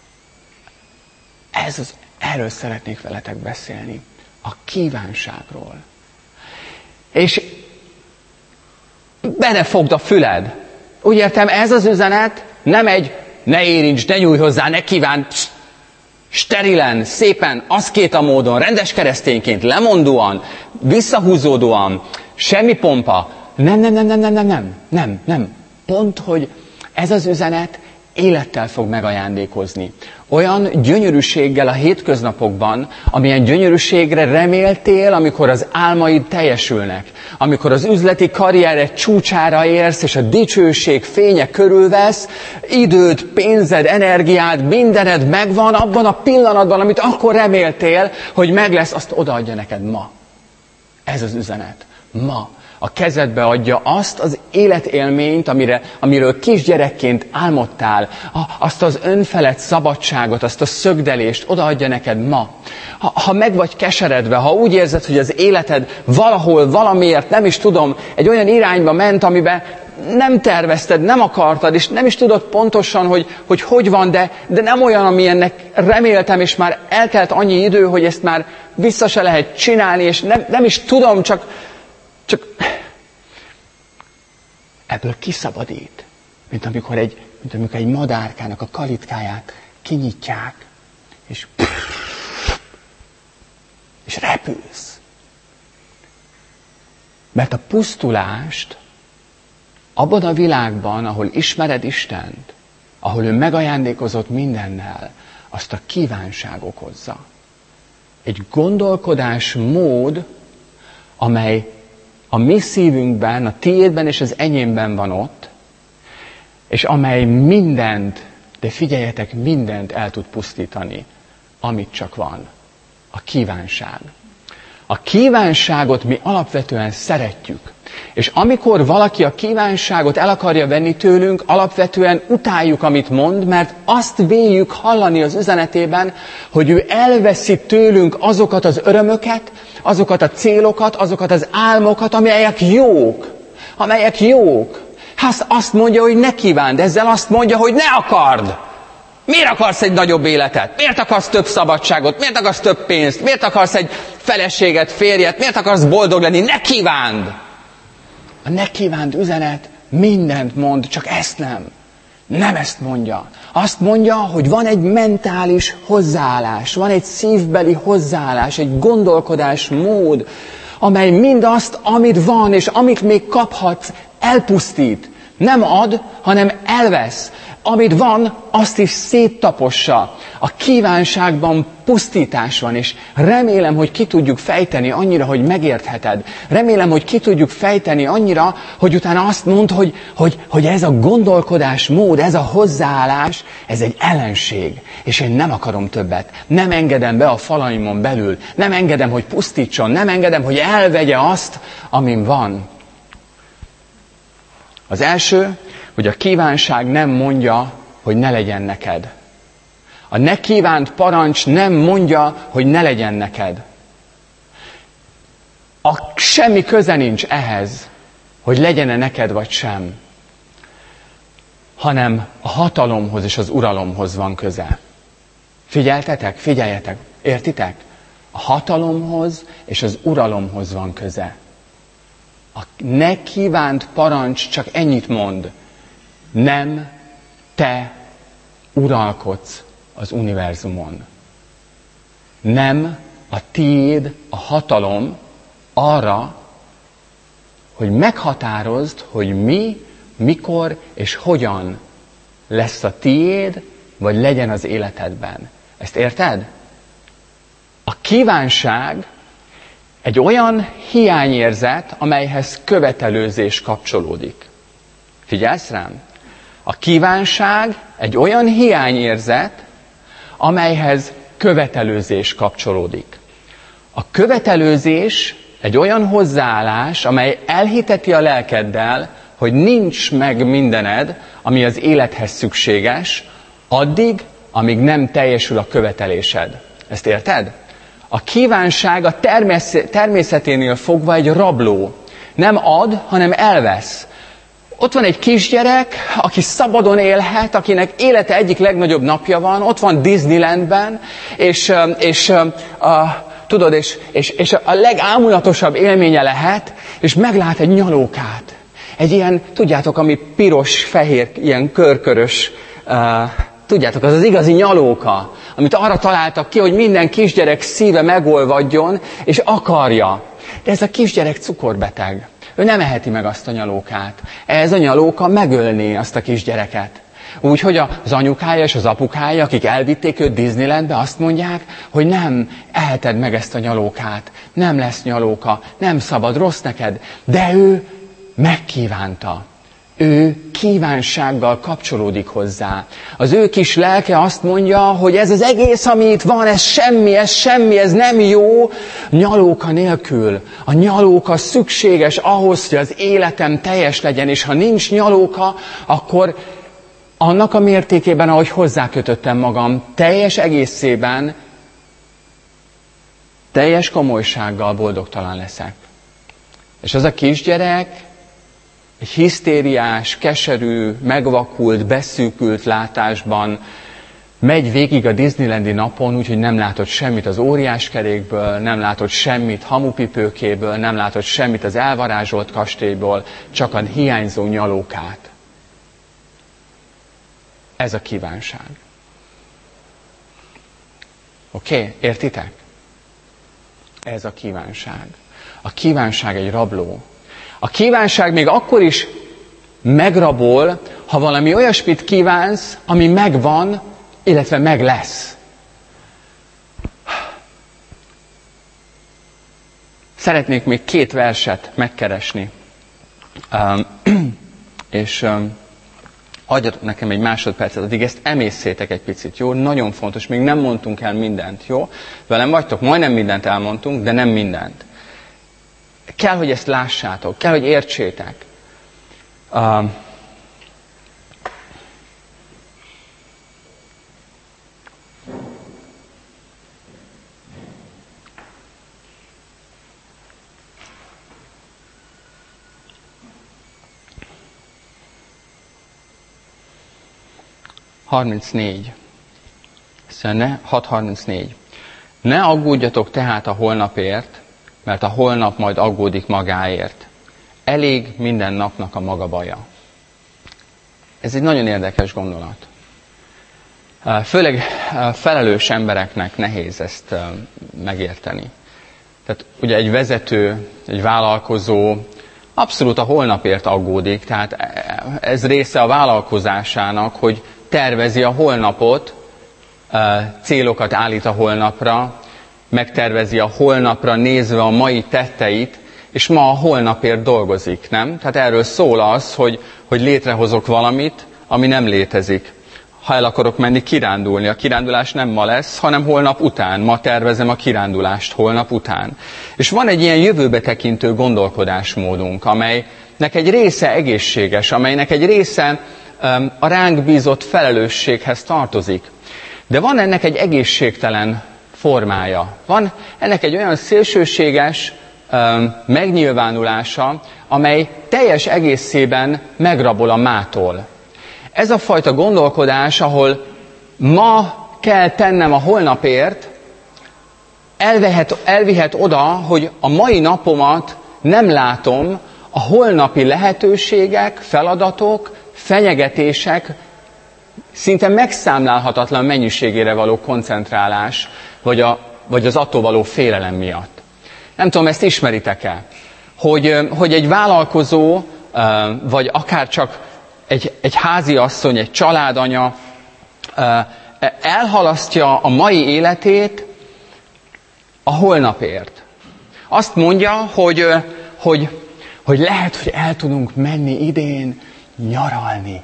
Ez az, erről szeretnék veletek beszélni. A kívánságról. És belefogd a füled. Úgy értem, ez az üzenet nem egy ne érints, ne nyújj hozzá, ne kíván, psz, sterilen, szépen, aszkéta módon, rendes keresztényként, lemondóan, visszahúzódóan, semmi pompa. Nem, nem, nem, nem, nem, nem, nem, nem, nem. Pont, hogy ez az üzenet élettel fog megajándékozni. Olyan gyönyörűséggel a hétköznapokban, amilyen gyönyörűségre reméltél, amikor az álmaid teljesülnek. Amikor az üzleti karriered csúcsára érsz, és a dicsőség fénye körülvesz, időd, pénzed, energiád, mindened megvan abban a pillanatban, amit akkor reméltél, hogy meg lesz, azt odaadja neked ma. Ez az üzenet. Ma. A kezedbe adja azt az életélményt, amire, amiről kisgyerekként álmodtál, a, azt az önfelett szabadságot, azt a szögdelést odaadja neked ma. Ha, ha meg vagy keseredve, ha úgy érzed, hogy az életed valahol, valamiért, nem is tudom, egy olyan irányba ment, amiben nem tervezted, nem akartad, és nem is tudod pontosan, hogy hogy, hogy van, de, de nem olyan, amilyennek reméltem, és már eltelt annyi idő, hogy ezt már vissza se lehet csinálni, és nem, nem is tudom, csak Csak ebből kiszabadít, mint amikor egy, mint amikor egy madárkának a kalitkáját kinyitják, és, és repülsz. Mert a pusztulást abban a világban, ahol ismered Istent, ahol ő megajándékozott mindennel, azt a kívánság okozza. Egy gondolkodásmód, amely a mi szívünkben, a tiédben és az enyémben van ott, és amely mindent, de figyeljetek, mindent el tud pusztítani, amit csak van. A kívánság. A kívánságot mi alapvetően szeretjük. És amikor valaki a kívánságot el akarja venni tőlünk, alapvetően utáljuk, amit mond, mert azt véljük hallani az üzenetében, hogy ő elveszi tőlünk azokat az örömöket, azokat a célokat, azokat az álmokat, amelyek jók. Amelyek jók. Hát azt mondja, hogy ne kívánd, ezzel azt mondja, hogy ne akard. Miért akarsz egy nagyobb életet? Miért akarsz több szabadságot? Miért akarsz több pénzt? Miért akarsz egy feleséget, férjet? Miért akarsz boldog lenni? Ne kívánd! A ne kívánd üzenet mindent mond, csak ezt nem. Nem ezt mondja. Azt mondja, hogy van egy mentális hozzáállás, van egy szívbeli hozzáállás, egy gondolkodásmód, amely mindazt, amit van, és amit még kaphatsz, elpusztít. Nem ad, hanem elvesz. Amit van, azt is széttapossa. A kívánságban pusztítás van, és remélem, hogy ki tudjuk fejteni annyira, hogy megértheted. Remélem, hogy ki tudjuk fejteni annyira, hogy utána azt mondd, hogy, hogy, hogy ez a gondolkodásmód, ez a hozzáállás, ez egy ellenség. És én nem akarom többet. Nem engedem be a falaimon belül. Nem engedem, hogy pusztítson. Nem engedem, hogy elvegye azt, amin van. Az első, hogy a kívánság nem mondja, hogy ne legyen neked. A ne kívánt parancs nem mondja, hogy ne legyen neked. A semmi köze nincs ehhez, hogy legyen-e neked vagy sem, hanem a hatalomhoz és az uralomhoz van köze. Figyeltetek, figyeljetek, értitek? A hatalomhoz és az uralomhoz van köze. A ne kívánt parancs csak ennyit mond. Nem te uralkodsz az univerzumon. Nem a tiéd a hatalom arra, hogy meghatározd, hogy mi, mikor és hogyan lesz a tiéd, vagy legyen az életedben. Ezt érted? A kívánság egy olyan hiányérzet, amelyhez követelőzés kapcsolódik. Figyelsz rám? A kívánság egy olyan hiányérzet, amelyhez követelőzés kapcsolódik. A követelőzés egy olyan hozzáállás, amely elhiteti a lelkeddel, hogy nincs meg mindened, ami az élethez szükséges, addig, amíg nem teljesül a követelésed. Ezt érted? A kívánság a természeténél fogva egy rabló. Nem ad, hanem elvesz. Ott van egy kisgyerek, aki szabadon élhet, akinek élete egyik legnagyobb napja van, ott van Disneylandben, és, és a, tudod, és, és, és a legámulatosabb élménye lehet, és meglát egy nyalókát. Egy ilyen, tudjátok, ami piros, fehér, ilyen körkörös, uh, tudjátok, az az igazi nyalóka, amit arra találtak ki, hogy minden kisgyerek szíve megolvadjon, és akarja. De ez a kisgyerek cukorbeteg. Ő nem eheti meg azt a nyalókát. Ez a nyalóka megölné azt a kisgyereket. Úgyhogy az anyukája és az apukája, akik elvitték őt Disneylandbe, azt mondják, hogy nem eheted meg ezt a nyalókát. Nem lesz nyalóka, nem szabad, rossz neked. De ő megkívánta. Ő kívánsággal kapcsolódik hozzá. Az ő kis lelke azt mondja, hogy ez az egész, ami itt van, ez semmi, ez semmi, ez nem jó, nyalóka nélkül. A nyalóka szükséges ahhoz, hogy az életem teljes legyen, és ha nincs nyalóka, akkor annak a mértékében, ahogy hozzákötöttem magam, teljes egészében, teljes komolysággal boldogtalan leszek. És az a kisgyerek egy hisztériás, keserű, megvakult, beszűkült látásban megy végig a Disneylandi napon, úgyhogy nem látott semmit az óriáskerékből, nem látott semmit hamupipőkéből, nem látott semmit az elvarázsolt kastélyból, csak a hiányzó nyalókát. Ez a kívánság. Oké? Okay? Értitek? Ez a kívánság. A kívánság egy rabló. A kívánság még akkor is megrabol, ha valami olyasmit kívánsz, ami megvan, illetve meg lesz. szeretnék még két verset megkeresni. Um, és um, adjatok nekem egy másodpercet, addig ezt emészszétek egy picit, jó? Nagyon fontos, még nem mondtunk el mindent, jó? Velem vagytok, majdnem mindent elmondtunk, de nem mindent. Kell, hogy ezt lássátok, kell, hogy értsétek. Um, harmincnégy. Szóval hat harmincnégy. Ne aggódjatok tehát a holnapért, mert a holnap majd aggódik magáért. Elég minden napnak a maga baja. Ez egy nagyon érdekes gondolat. Főleg felelős embereknek nehéz ezt megérteni. Tehát ugye egy vezető, egy vállalkozó abszolút a holnapért aggódik, tehát ez része a vállalkozásának, hogy tervezi a holnapot, célokat állít a holnapra, megtervezi a holnapra nézve a mai tetteit, és ma a holnapért dolgozik, nem? Tehát erről szól az, hogy, hogy létrehozok valamit, ami nem létezik. Ha el akarok menni kirándulni, a kirándulás nem ma lesz, hanem holnap után. Ma tervezem a kirándulást holnap után. És van egy ilyen jövőbe tekintő gondolkodásmódunk, amelynek egy része egészséges, amelynek egy része um, a ránk bízott felelősséghez tartozik. De van ennek egy egészségtelen formája. Van ennek egy olyan szélsőséges um, megnyilvánulása, amely teljes egészében megrabol a mától. Ez a fajta gondolkodás, ahol ma kell tennem a holnapért, elvehet, elvihet oda, hogy a mai napomat nem látom, a holnapi lehetőségek, feladatok, fenyegetések, szinte megszámlálhatatlan mennyiségére való koncentrálás, vagy, a, vagy az attól való félelem miatt. Nem tudom, ezt ismeritek-e? Hogy, hogy egy vállalkozó, vagy akár csak egy, egy háziasszony, egy családanya elhalasztja a mai életét a holnapért. Azt mondja, hogy, hogy, hogy lehet, hogy el tudunk menni idén nyaralni.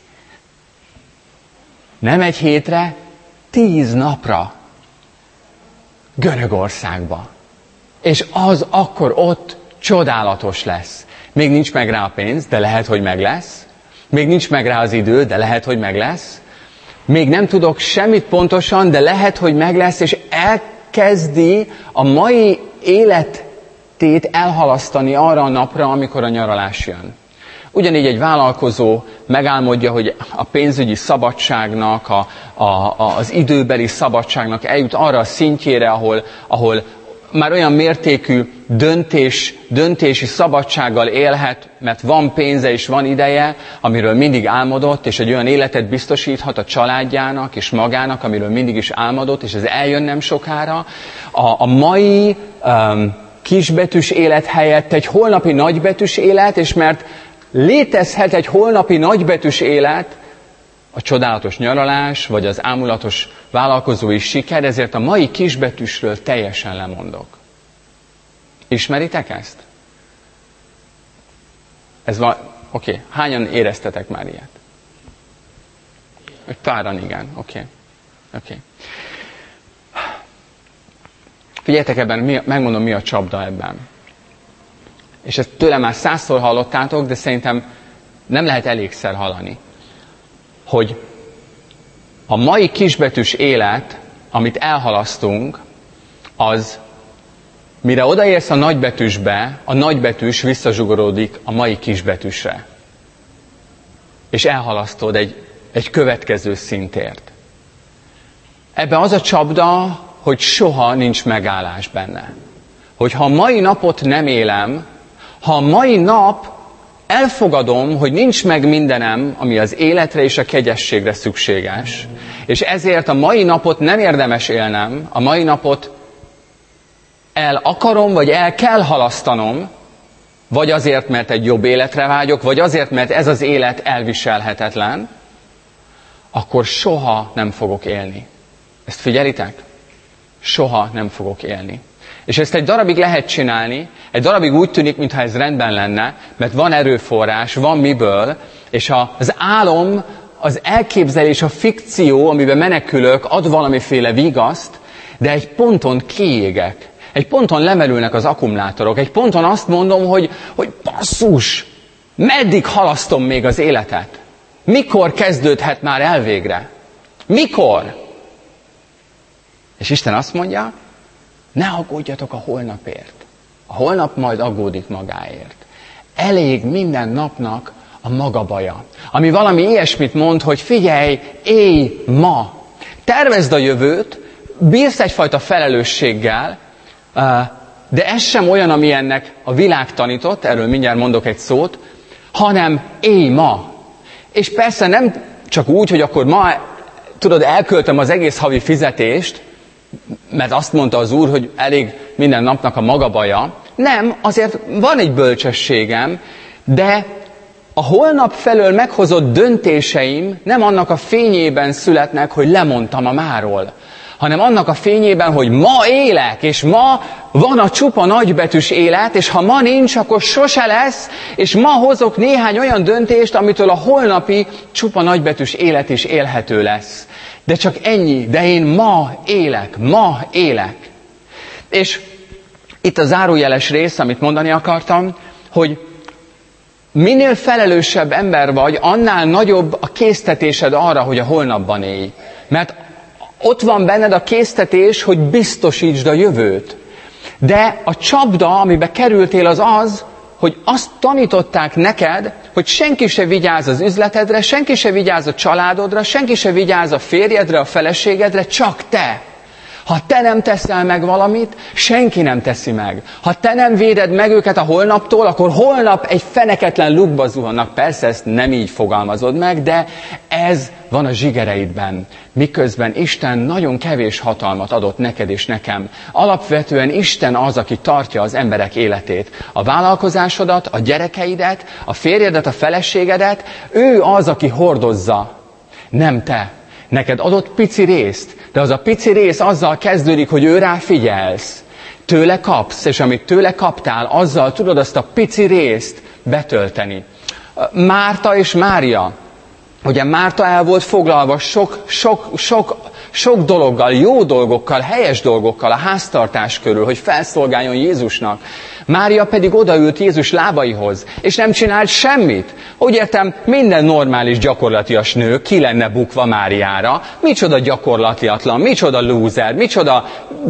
Nem egy hétre, tíz napra Görögországba. És az akkor ott csodálatos lesz. Még nincs meg rá a pénz, de lehet, hogy meg lesz. Még nincs meg rá az idő, de lehet, hogy meg lesz. Még nem tudok semmit pontosan, de lehet, hogy meg lesz, és elkezdi a mai életét elhalasztani arra a napra, amikor a nyaralás jön. Ugyanígy egy vállalkozó megálmodja, hogy a pénzügyi szabadságnak, a, a, a, az időbeli szabadságnak eljut arra a szintjére, ahol, ahol már olyan mértékű döntés, döntési szabadsággal élhet, mert van pénze és van ideje, amiről mindig álmodott, és egy olyan életet biztosíthat a családjának és magának, amiről mindig is álmodott, és ez eljön nem sokára. A, a mai um, kisbetűs élet helyett egy holnapi nagybetűs élet, és mert létezhet egy holnapi nagybetűs élet, a csodálatos nyaralás, vagy az ámulatos vállalkozói siker, ezért a mai kisbetűsről teljesen lemondok. Ismeritek ezt? Ez van, oké, okay. Hányan éreztetek már ilyet? Egy páran igen, oké. Okay. Okay. Figyeljetek ebben, mi, megmondom mi a csapda ebben. És ezt tőlem már százszor hallottátok, de szerintem nem lehet elégszer hallani. Hogy a mai kisbetűs élet, amit elhalasztunk, az, mire odaérsz a nagybetűsbe, a nagybetűs visszazsugorodik a mai kisbetűsre. És elhalasztod egy, egy következő szintért. Ebben az a csapda, hogy soha nincs megállás benne. Hogy ha a mai napot nem élem, ha a mai nap elfogadom, hogy nincs meg mindenem, ami az életre és a kegyességre szükséges, és ezért a mai napot nem érdemes élnem, a mai napot el akarom, vagy el kell halasztanom, vagy azért, mert egy jobb életre vágyok, vagy azért, mert ez az élet elviselhetetlen, akkor soha nem fogok élni. Ezt figyelitek? Soha nem fogok élni. És ezt egy darabig lehet csinálni, egy darabig úgy tűnik, mintha ez rendben lenne, mert van erőforrás, van miből, és az álom, az elképzelés, a fikció, amiben menekülök, ad valamiféle vigaszt, de egy ponton kiégek. Egy ponton lemerülnek az akkumulátorok. Egy ponton azt mondom, hogy, hogy basszus, meddig halasztom még az életet? Mikor kezdődhet már el végre? Mikor? És Isten azt mondja, ne aggódjatok a holnapért. A holnap majd aggódik magáért. Elég minden napnak a maga baja. Ami valami ilyesmit mond, hogy figyelj, élj ma. Tervezd a jövőt, bírsz egyfajta felelősséggel, de ez sem olyan, ami ennek a világ tanított, erről mindjárt mondok egy szót, hanem élj ma. És persze nem csak úgy, hogy akkor ma, tudod, elköltöm az egész havi fizetést, mert azt mondta az Úr, hogy elég minden napnak a maga baja. Nem, azért van egy bölcsességem, de a holnap felől meghozott döntéseim nem annak a fényében születnek, hogy lemondtam a máról, hanem annak a fényében, hogy ma élek, és ma van a csupa nagybetűs élet, és ha ma nincs, akkor sose lesz, és ma hozok néhány olyan döntést, amitől a holnapi csupa nagybetűs élet is élhető lesz. De csak ennyi, de én ma élek, ma élek. És itt a zárójeles rész, amit mondani akartam, hogy minél felelősebb ember vagy, annál nagyobb a késztetésed arra, hogy a holnapban élj. Mert ott van benned a késztetés, hogy biztosítsd a jövőt. De a csapda, amibe kerültél, az az, hogy azt tanították neked, hogy senki se vigyáz az üzletedre, senki se vigyáz a családodra, senki se vigyáz a férjedre, a feleségedre, csak te. Ha te nem teszel meg valamit, senki nem teszi meg. Ha te nem véded meg őket a holnaptól, akkor holnap egy feneketlen lukba zuhannak. Persze ezt nem így fogalmazod meg, de ez van a zsigereidben. Miközben Isten nagyon kevés hatalmat adott neked és nekem. Alapvetően Isten az, aki tartja az emberek életét. A vállalkozásodat, a gyerekeidet, a férjedet, a feleségedet, ő az, aki hordozza. Nem te. Neked adott pici részt, de az a pici rész azzal kezdődik, hogy ő rá figyelsz. Tőle kapsz, és amit tőle kaptál, azzal tudod azt a pici részt betölteni. Márta és Mária. Ugye Márta el volt foglalva sok, sok, sok, sok dologgal, jó dolgokkal, helyes dolgokkal a háztartás körül, hogy felszolgáljon Jézusnak. Mária pedig odaült Jézus lábaihoz, és nem csinált semmit. Úgy értem, minden normális gyakorlatias nő ki lenne bukva Máriára. Micsoda gyakorlatiatlan, micsoda lúzer, micsoda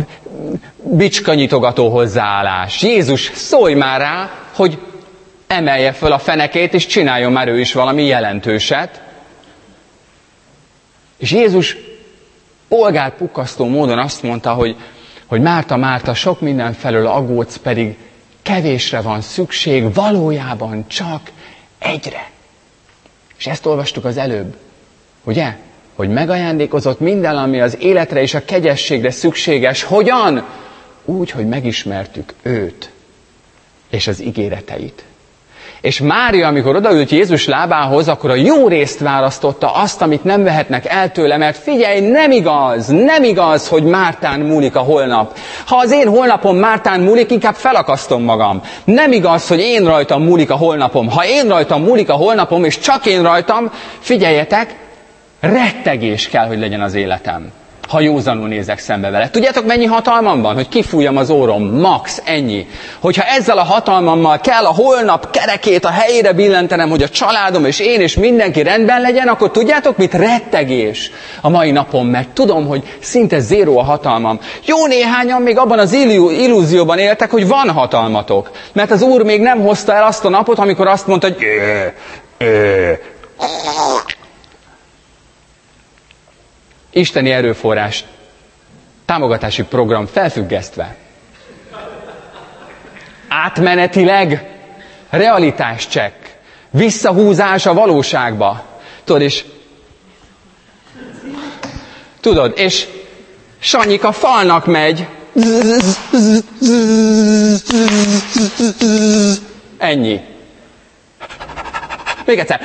bicskanyitogató hozzáállás. Jézus, szólj már rá, hogy emelje föl a fenekét, és csináljon már ő is valami jelentőset. És Jézus polgárpukkasztó módon azt mondta, hogy, hogy Márta, Márta, sok minden felől aggódsz, pedig kevésre van szükség, valójában csak egyre. És ezt olvastuk az előbb, ugye? Hogy megajándékozott minden, ami az életre és a kegyességre szükséges. Hogyan? Úgy, hogy megismertük őt és az ígéreteit. És Mária, amikor odaült Jézus lábához, akkor a jó részt választotta, azt, amit nem vehetnek el tőle, mert figyelj, nem igaz, nem igaz, hogy Mártán múlik a holnap. Ha az én holnapom Mártán múlik, inkább felakasztom magam. Nem igaz, hogy én rajtam múlik a holnapom. Ha én rajtam múlik a holnapom, és csak én rajtam, figyeljetek, rettegés kell, hogy legyen az életem, ha józanul nézek szembe vele. Tudjátok, mennyi hatalmam van? Hogy kifújjam az órom. Max, ennyi. Hogyha ezzel a hatalmammal kell a holnap kerekét a helyére billentenem, hogy a családom és én és mindenki rendben legyen, akkor tudjátok mit? Rettegés a mai napon, mert tudom, hogy szinte zéró a hatalmam. Jó néhányan még abban az illúzióban éltek, hogy van hatalmatok. Mert az Úr még nem hozta el azt a napot, amikor azt mondta, hogy isteni erőforrás támogatási program felfüggesztve. Átmenetileg realitáschecks, visszahúzás a valóságba. Tudod, és tudod, és Sanyika falnak megy. Ennyi. Még egyszer.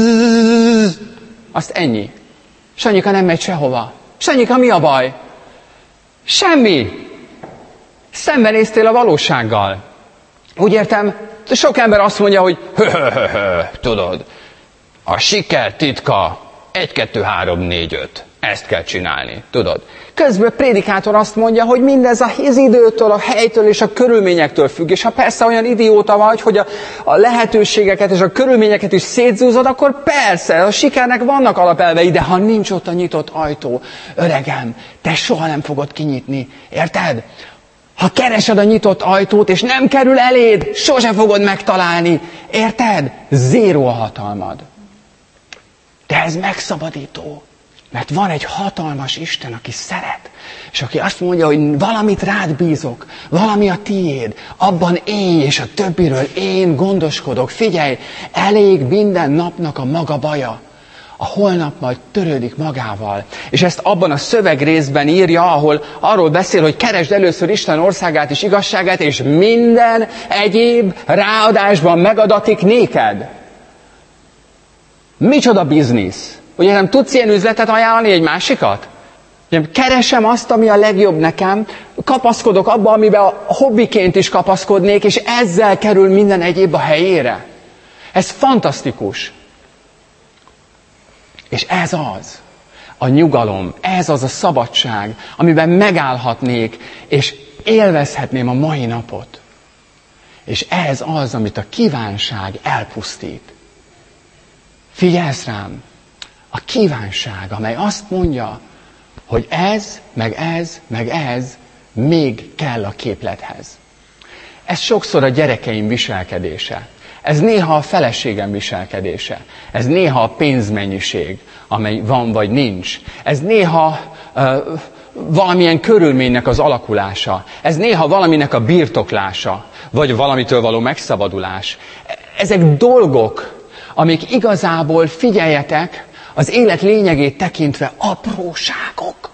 Azt ennyi. Sanyika nem megy sehova. Sanyika, mi a baj? Semmi. Szembenéztél a valósággal. Úgy értem, sok ember azt mondja, hogy hö, hö, hö, hö, tudod, a siker titka egy, kettő, három, négy, öt. Ezt kell csinálni, tudod. Közben a prédikátor azt mondja, hogy mindez az időtől, a helytől és a körülményektől függ. És ha persze olyan idióta vagy, hogy a, a lehetőségeket és a körülményeket is szétzúzod, akkor persze, a sikernek vannak alapelvei, de ha nincs ott a nyitott ajtó, öregem, te soha nem fogod kinyitni. Érted? Ha keresed a nyitott ajtót, és nem kerül eléd, sose fogod megtalálni. Érted? Zéró a hatalmad. De ez megszabadító. Mert van egy hatalmas Isten, aki szeret, és aki azt mondja, hogy valamit rád bízok, valami a tiéd, abban élj, és a többiről én gondoskodok. Figyelj, elég minden napnak a maga baja. A holnap majd törődik magával. És ezt abban a szövegrészben írja, ahol arról beszél, hogy keresd először Isten országát és igazságát, és minden egyéb ráadásban megadatik néked. Micsoda biznisz? Ugye nem tudsz ilyen üzletet ajánlani egy másikat? Keresem azt, ami a legjobb nekem, kapaszkodok abba, amiben a hobbiként is kapaszkodnék, és ezzel kerül minden egyéb a helyére. Ez fantasztikus. És ez az, a nyugalom, ez az a szabadság, amiben megállhatnék, és élvezhetném a mai napot. És ez az, amit a kívánság elpusztít. Figyelsz rám! A kívánság, amely azt mondja, hogy ez, meg ez, meg ez még kell a képlethez. Ez sokszor a gyerekeim viselkedése. Ez néha a feleségem viselkedése. Ez néha a pénzmennyiség, amely van vagy nincs. Ez néha uh, valamilyen körülménynek az alakulása. Ez néha valaminek a birtoklása, vagy valamitől való megszabadulás. Ezek dolgok, amik igazából, figyeljetek, az élet lényegét tekintve apróságok.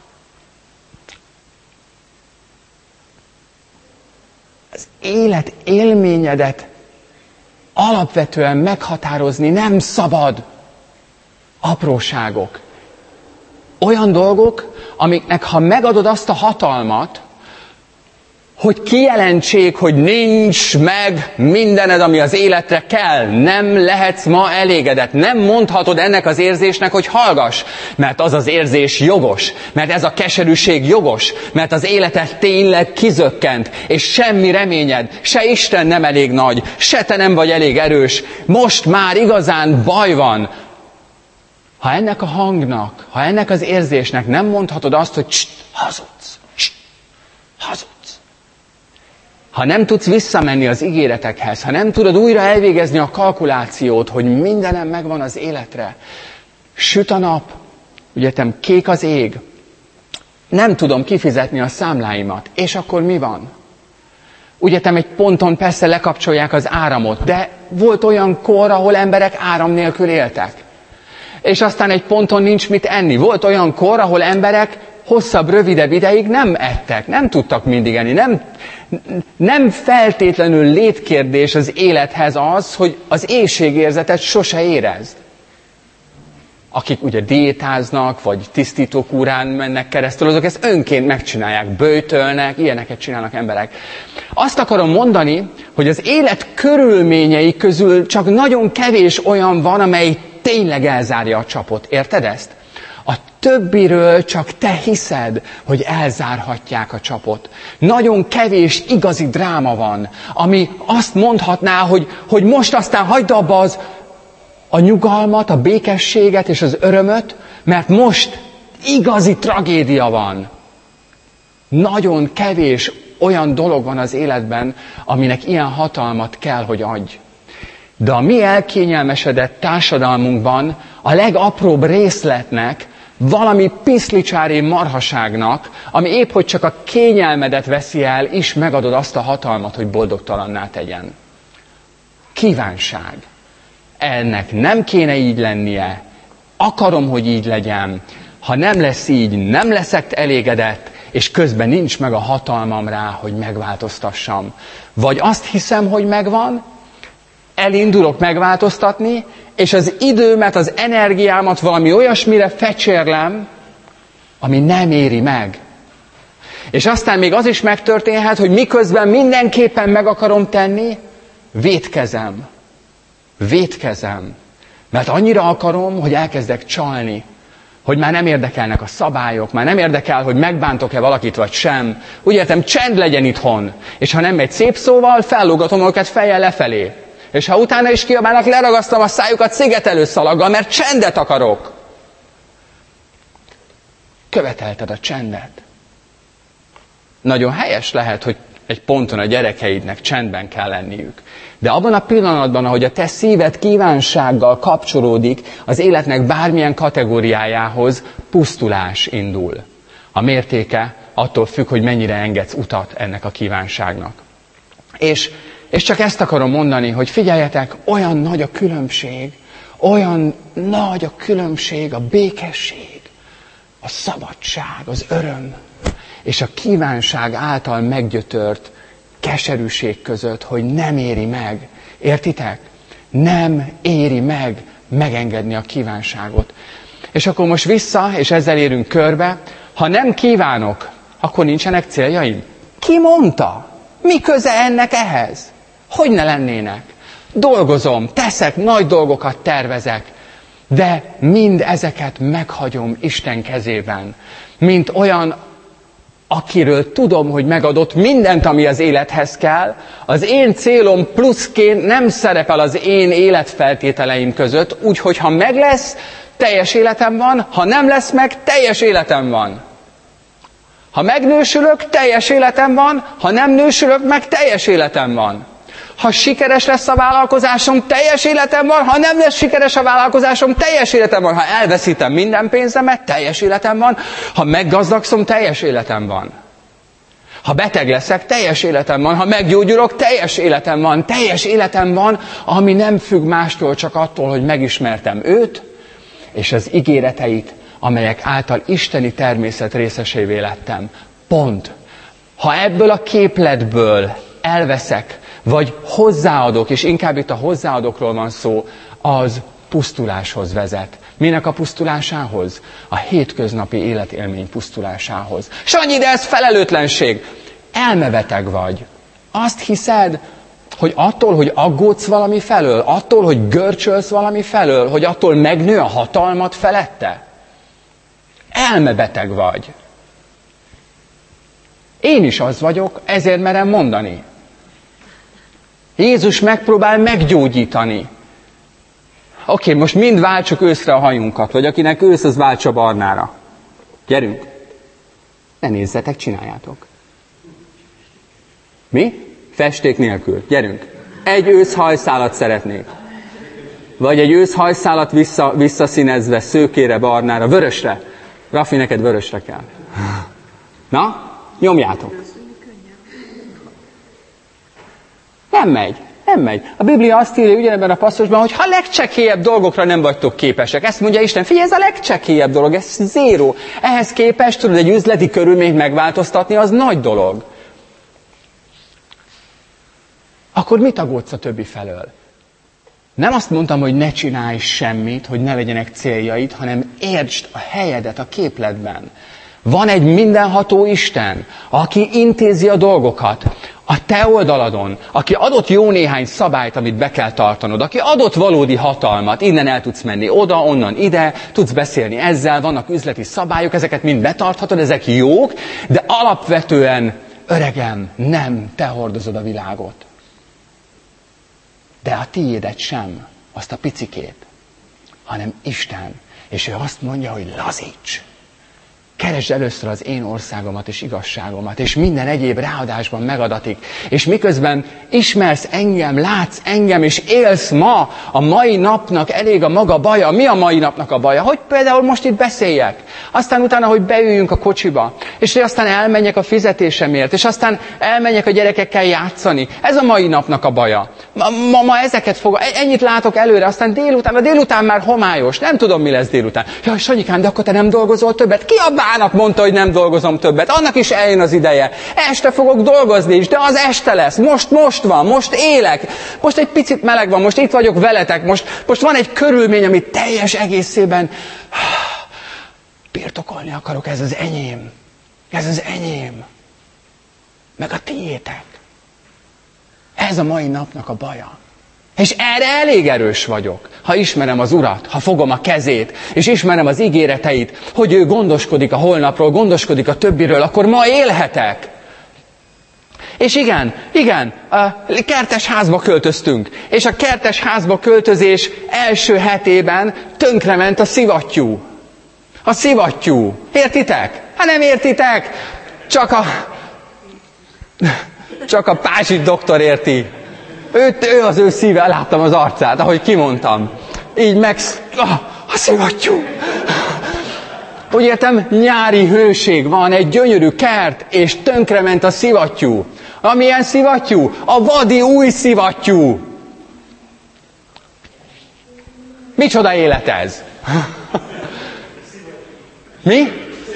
Az élet élményedet alapvetően meghatározni nem szabad. Apróságok. Olyan dolgok, amiknek ha megadod azt a hatalmat, hogy kijelentsék, hogy nincs meg mindened, ami az életre kell. Nem lehetsz ma elégedett. Nem mondhatod ennek az érzésnek, hogy hallgass, mert az az érzés jogos, mert ez a keserűség jogos, mert az életed tényleg kizökkent, és semmi reményed, se Isten nem elég nagy, se te nem vagy elég erős. Most már igazán baj van. Ha ennek a hangnak, ha ennek az érzésnek nem mondhatod azt, hogy cst, hazudsz, cst, hazudsz. Ha nem tudsz visszamenni az ígéretekhez, ha nem tudod újra elvégezni a kalkulációt, hogy mindenem megvan az életre, süt a nap, ugyetem kék az ég, nem tudom kifizetni a számláimat, és akkor mi van? Ugyetem egy ponton persze lekapcsolják az áramot, de volt olyan kor, ahol emberek áram nélkül éltek. És aztán egy ponton nincs mit enni. Volt olyan kor, ahol emberek hosszabb, rövidebb ideig nem ettek, nem tudtak mindig enni. Nem, nem feltétlenül létkérdés az élethez az, hogy az éhségérzetet sose érezd. Akik ugye diétáznak, vagy tisztítókúrán mennek keresztül, azok ezt önként megcsinálják, böjtölnek, ilyeneket csinálnak emberek. Azt akarom mondani, hogy az élet körülményei közül csak nagyon kevés olyan van, amely tényleg elzárja a csapot. Érted ezt? A többiről csak te hiszed, hogy elzárhatják a csapot. Nagyon kevés igazi dráma van, ami azt mondhatná, hogy, hogy most aztán hagyd abba az a nyugalmat, a békességet és az örömöt, mert most igazi tragédia van. Nagyon kevés olyan dolog van az életben, aminek ilyen hatalmat kell, hogy adj. De a mi elkényelmesedett társadalmunkban a legapróbb részletnek, valami piszlicsári marhaságnak, ami épp hogy csak a kényelmedet veszi el, is megadod azt a hatalmat, hogy boldogtalanná tegyen. Kívánság. Ennek nem kéne így lennie. Akarom, hogy így legyen. Ha nem lesz így, nem leszek elégedett, és közben nincs meg a hatalmam rá, hogy megváltoztassam. Vagy azt hiszem, hogy megvan, elindulok megváltoztatni, és az időmet, az energiámat valami olyasmire fecsérlem, ami nem éri meg. És aztán még az is megtörténhet, hogy miközben mindenképpen meg akarom tenni, vétkezem. Vétkezem. Mert annyira akarom, hogy elkezdek csalni. Hogy már nem érdekelnek a szabályok, már nem érdekel, hogy megbántok-e valakit vagy sem. Úgy értem, csend legyen itthon. És ha nem megy szép szóval, fellógatom őket fejjel lefelé. És ha utána is kiabálnak, leragasztom a szájukat szigetelő szalaggal, mert csendet akarok. Követelted a csendet. Nagyon helyes lehet, hogy egy ponton a gyerekeidnek csendben kell lenniük. De abban a pillanatban, ahogy a te szíved kívánsággal kapcsolódik az életnek bármilyen kategóriájához, pusztulás indul. A mértéke attól függ, hogy mennyire engedsz utat ennek a kívánságnak. És, és csak ezt akarom mondani, hogy figyeljetek, olyan nagy a különbség, olyan nagy a különbség, a békesség, a szabadság, az öröm, és a kívánság által meggyötört keserűség között, hogy nem éri meg. Értitek? Nem éri meg megengedni a kívánságot. És akkor most vissza, és ezzel érünk körbe, ha nem kívánok, akkor nincsenek céljaim. Ki mondta? Mi köze ennek ehhez? Hogy ne lennének? Dolgozom, teszek, nagy dolgokat tervezek, de mind ezeket meghagyom Isten kezében, mint olyan, akiről tudom, hogy megadott mindent, ami az élethez kell. Az én célom pluszként nem szerepel az én életfeltételeim között, úgyhogy ha meg lesz, teljes életem van, ha nem lesz meg, teljes életem van. Ha megnősülök, teljes életem van, ha nem nősülök, meg teljes életem van. Ha sikeres lesz a vállalkozásom, teljes életem van, ha nem lesz sikeres a vállalkozásom, teljes életem van. Ha elveszítem minden pénzemet, teljes életem van. Ha meggazdagszom, teljes életem van. Ha beteg leszek, teljes életem van. Ha meggyógyulok, teljes életem van. Teljes életem van, ami nem függ mástól, csak attól, hogy megismertem őt, és az ígéreteit, amelyek által isteni természet részesévé lettem. Pont. Ha ebből a képletből elveszek, vagy hozzáadok, és inkább itt a hozzáadókról van szó, az pusztuláshoz vezet. Minek a pusztulásához? A hétköznapi életélmény pusztulásához. Sanyi, de ez felelőtlenség. Elmebeteg vagy. Azt hiszed, hogy attól, hogy aggódsz valami felől, attól, hogy görcsölsz valami felől, hogy attól megnő a hatalmat felette? Elmebeteg vagy. Én is az vagyok, ezért merem mondani. Jézus megpróbál meggyógyítani. Oké, most mind váltsuk őszre a hajunkat, vagy akinek ősz, az váltsa barnára. Gyerünk. Ne nézzetek, csináljátok. Mi? Festék nélkül. Gyerünk. Egy őszhajszálat szeretnék. Vagy egy őszhajszálat vissza, visszaszínezve, szőkére, barnára, vörösre. Rafi, neked vörösre kell. Na, nyomjátok. Nem megy, nem megy. A Biblia azt írja ugyanebben a passzusban, hogy ha a legcsekélyebb dolgokra nem vagytok képesek. Ezt mondja Isten, figyelj, ez a legcsekélyebb dolog, ez zéró. Ehhez képest tudod egy üzleti körülményt megváltoztatni, az nagy dolog. Akkor mit aggódsz a többi felől? Nem azt mondtam, hogy ne csinálj semmit, hogy ne legyenek céljaid, hanem értsd a helyedet a képletben. Van egy mindenható Isten, aki intézi a dolgokat a te oldaladon, aki adott jó néhány szabályt, amit be kell tartanod, aki adott valódi hatalmat, innen el tudsz menni oda, onnan ide, tudsz beszélni ezzel, vannak üzleti szabályok, ezeket mind betarthatod, ezek jók, de alapvetően, öregem, nem te hordozod a világot. De a tiédet sem, azt a picikét, hanem Isten. És ő azt mondja, hogy lazíts. Keresd először az én országomat és igazságomat, és minden egyéb ráadásban megadatik. És miközben ismersz engem, látsz engem, és élsz ma, a mai napnak elég a maga baja. Mi a mai napnak a baja? Hogy például most itt beszéljek, aztán utána, hogy beüljünk a kocsiba, és hogy aztán elmenjek a fizetésemért, és aztán elmenjek a gyerekekkel játszani. Ez a mai napnak a baja. Ma, ma, ma ezeket fog, ennyit látok előre, aztán délután, a délután már homályos, nem tudom, mi lesz délután. Jaj, Sanyikám, de akkor te nem dolgozol többet? Ki a bának mondta, hogy nem dolgozom többet? Annak is eljön az ideje. Este fogok dolgozni is, de az este lesz. Most, most van, most élek. Most egy picit meleg van, most itt vagyok veletek, most, most van egy körülmény, ami teljes egészében birtokolni akarok, ez az enyém. Ez az enyém. Meg a tiétek. Ez a mai napnak a baja. És erre elég erős vagyok, ha ismerem az Urat, ha fogom a kezét, és ismerem az ígéreteit, hogy ő gondoskodik a holnapról, gondoskodik a többiről, akkor ma élhetek. És igen, igen, a kertes házba költöztünk, és a kertes házba költözés első hetében tönkrement a szivattyú. A szivattyú. Értitek? Hát nem értitek, csak a, csak a Pázsit doktor érti. Ő, ő az ő szíve, láttam az arcát, ahogy kimondtam. Így meg... Ah, a szivattyú. Úgy értem, nyári hőség van, egy gyönyörű kert, és tönkrement a szivattyú. Amilyen szivattyú? A vadi új szivattyú. Micsoda élet ez? Mi?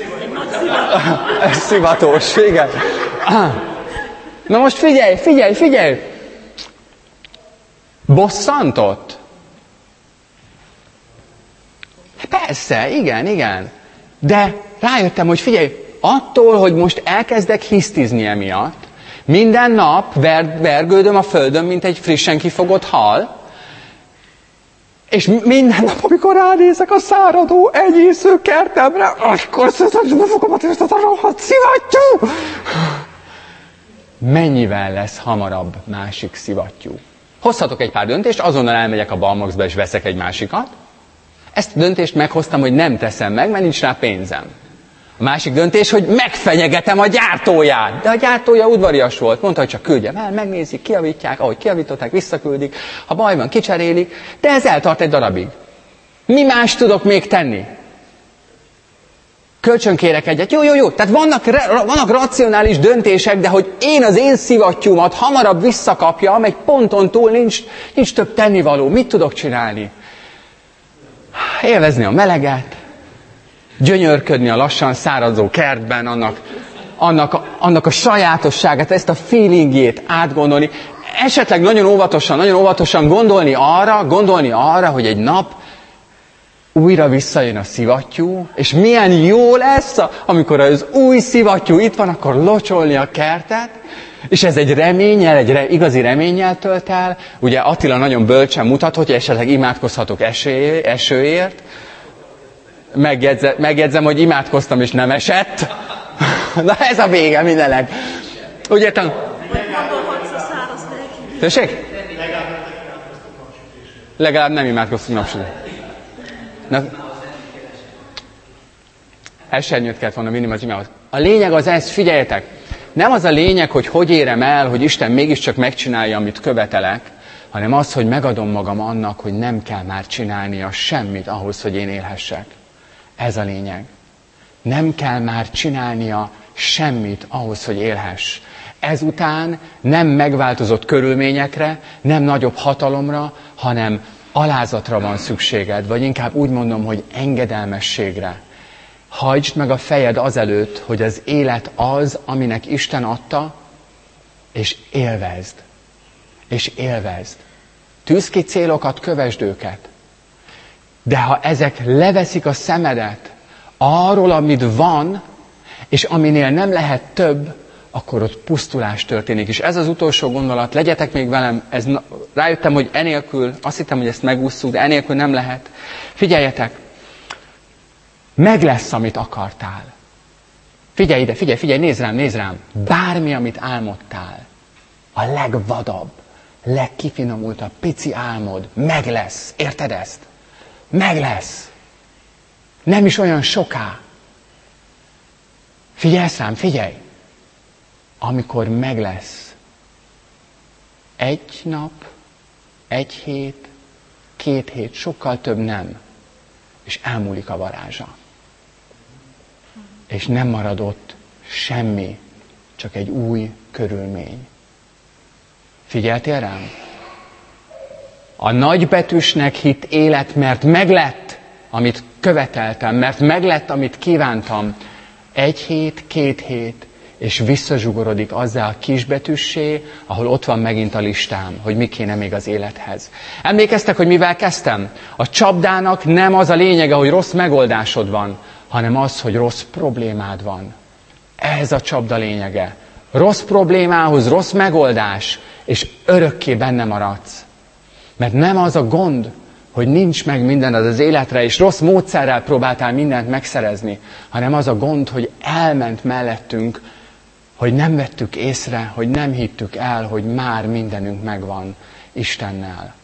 Ez szivatós, igen. Na most figyelj, figyelj, figyelj! Bosszantott? Persze, igen, igen. De rájöttem, hogy figyelj, attól, hogy most elkezdek hisztizni emiatt, minden nap ver, vergődöm a földön, mint egy frissen kifogott hal, és minden nap, amikor ránézek a száradó, enyésző kertemre, akkor szeszem fogom a ezt a rohadt szivattyú! Mennyivel lesz hamarabb másik szivattyú? Hozhatok egy pár döntést, azonnal elmegyek a Balmaxba és veszek egy másikat. Ezt a döntést meghoztam, hogy nem teszem meg, mert nincs rá pénzem. A másik döntés, hogy megfenyegetem a gyártóját. De a gyártója udvarias volt. Mondta, hogy csak küldjem el, megnézik, kijavítják, ahogy kijavították, visszaküldik. Ha baj van, kicserélik. De ez eltart egy darabig. Mi más tudok még tenni? Kölcsönkérek egyet. Jó, jó, jó. Tehát vannak, vannak racionális döntések, de hogy én az én szivattyúmat hamarabb visszakapjam, egy ponton túl nincs, nincs több tennivaló. Mit tudok csinálni? Élvezni a meleget, gyönyörködni a lassan szárazó kertben, annak, annak, a, annak a sajátosságát, ezt a feelingjét átgondolni. Esetleg nagyon óvatosan, nagyon óvatosan gondolni arra, gondolni arra, hogy egy nap újra visszajön a szivattyú, és milyen jó lesz, amikor az új szivattyú itt van, akkor locsolni a kertet, és ez egy reménnyel, egy re, igazi reménnyel tölt el. Ugye Attila nagyon bölcsen mutat, hogy esetleg imádkozhatok eső, esőért. Megjegyze, megjegyzem, hogy imádkoztam, és nem esett. Na ez a vége mindennek. Úgy értem? Tessék? Legalább nem imádkoztunk napsütésre. Na, esernyőt kellett volna vinni az imámat. A lényeg az ez, figyeljetek, nem az a lényeg, hogy hogy érem el, hogy Isten mégiscsak megcsinálja, amit követelek, hanem az, hogy megadom magam annak, hogy nem kell már csinálnia semmit ahhoz, hogy én élhessek. Ez a lényeg. Nem kell már csinálnia semmit ahhoz, hogy élhess. Ezután nem megváltozott körülményekre, nem nagyobb hatalomra, hanem alázatra van szükséged, vagy inkább úgy mondom, hogy engedelmességre. Hajtsd meg a fejed azelőtt, hogy az élet az, aminek Isten adta, és élvezd. És élvezd. Tűzd ki célokat, kövesd őket. De ha ezek leveszik a szemedet arról, amit van, és aminél nem lehet több, akkor ott pusztulás történik. És ez az utolsó gondolat, legyetek még velem, ez, rájöttem, hogy enélkül, azt hittem, hogy ezt megússzuk, de enélkül nem lehet. Figyeljetek, meg lesz, amit akartál. Figyelj ide, figyelj, figyelj, nézd rám, nézd rám. Bármi, amit álmodtál, a legvadabb, legkifinomultabb, pici álmod, meg lesz. Érted ezt? Meg lesz. Nem is olyan soká. Figyelsz rám, figyelj. Amikor meg lesz. Egy nap, egy hét, két hét, sokkal több nem. És elmúlik a varázsa. És nem marad ott semmi, csak egy új körülmény. Figyeltél rám? A nagybetűsnek hitt élet, mert meglett, amit követeltem, mert meglett, amit kívántam. Egy hét, két hét, és visszazsugorodik azzá a kisbetűssé, ahol ott van megint a listám, hogy mi kéne még az élethez. Emlékeztek, hogy mivel kezdtem? A csapdának nem az a lényege, hogy rossz megoldásod van, hanem az, hogy rossz problémád van. Ez a csapda lényege. Rossz problémához rossz megoldás, és örökké benne maradsz. Mert nem az a gond, hogy nincs meg minden az életre, és rossz módszerrel próbáltál mindent megszerezni, hanem az a gond, hogy elment mellettünk, hogy nem vettük észre, hogy nem hittük el, hogy már mindenünk megvan Istennel.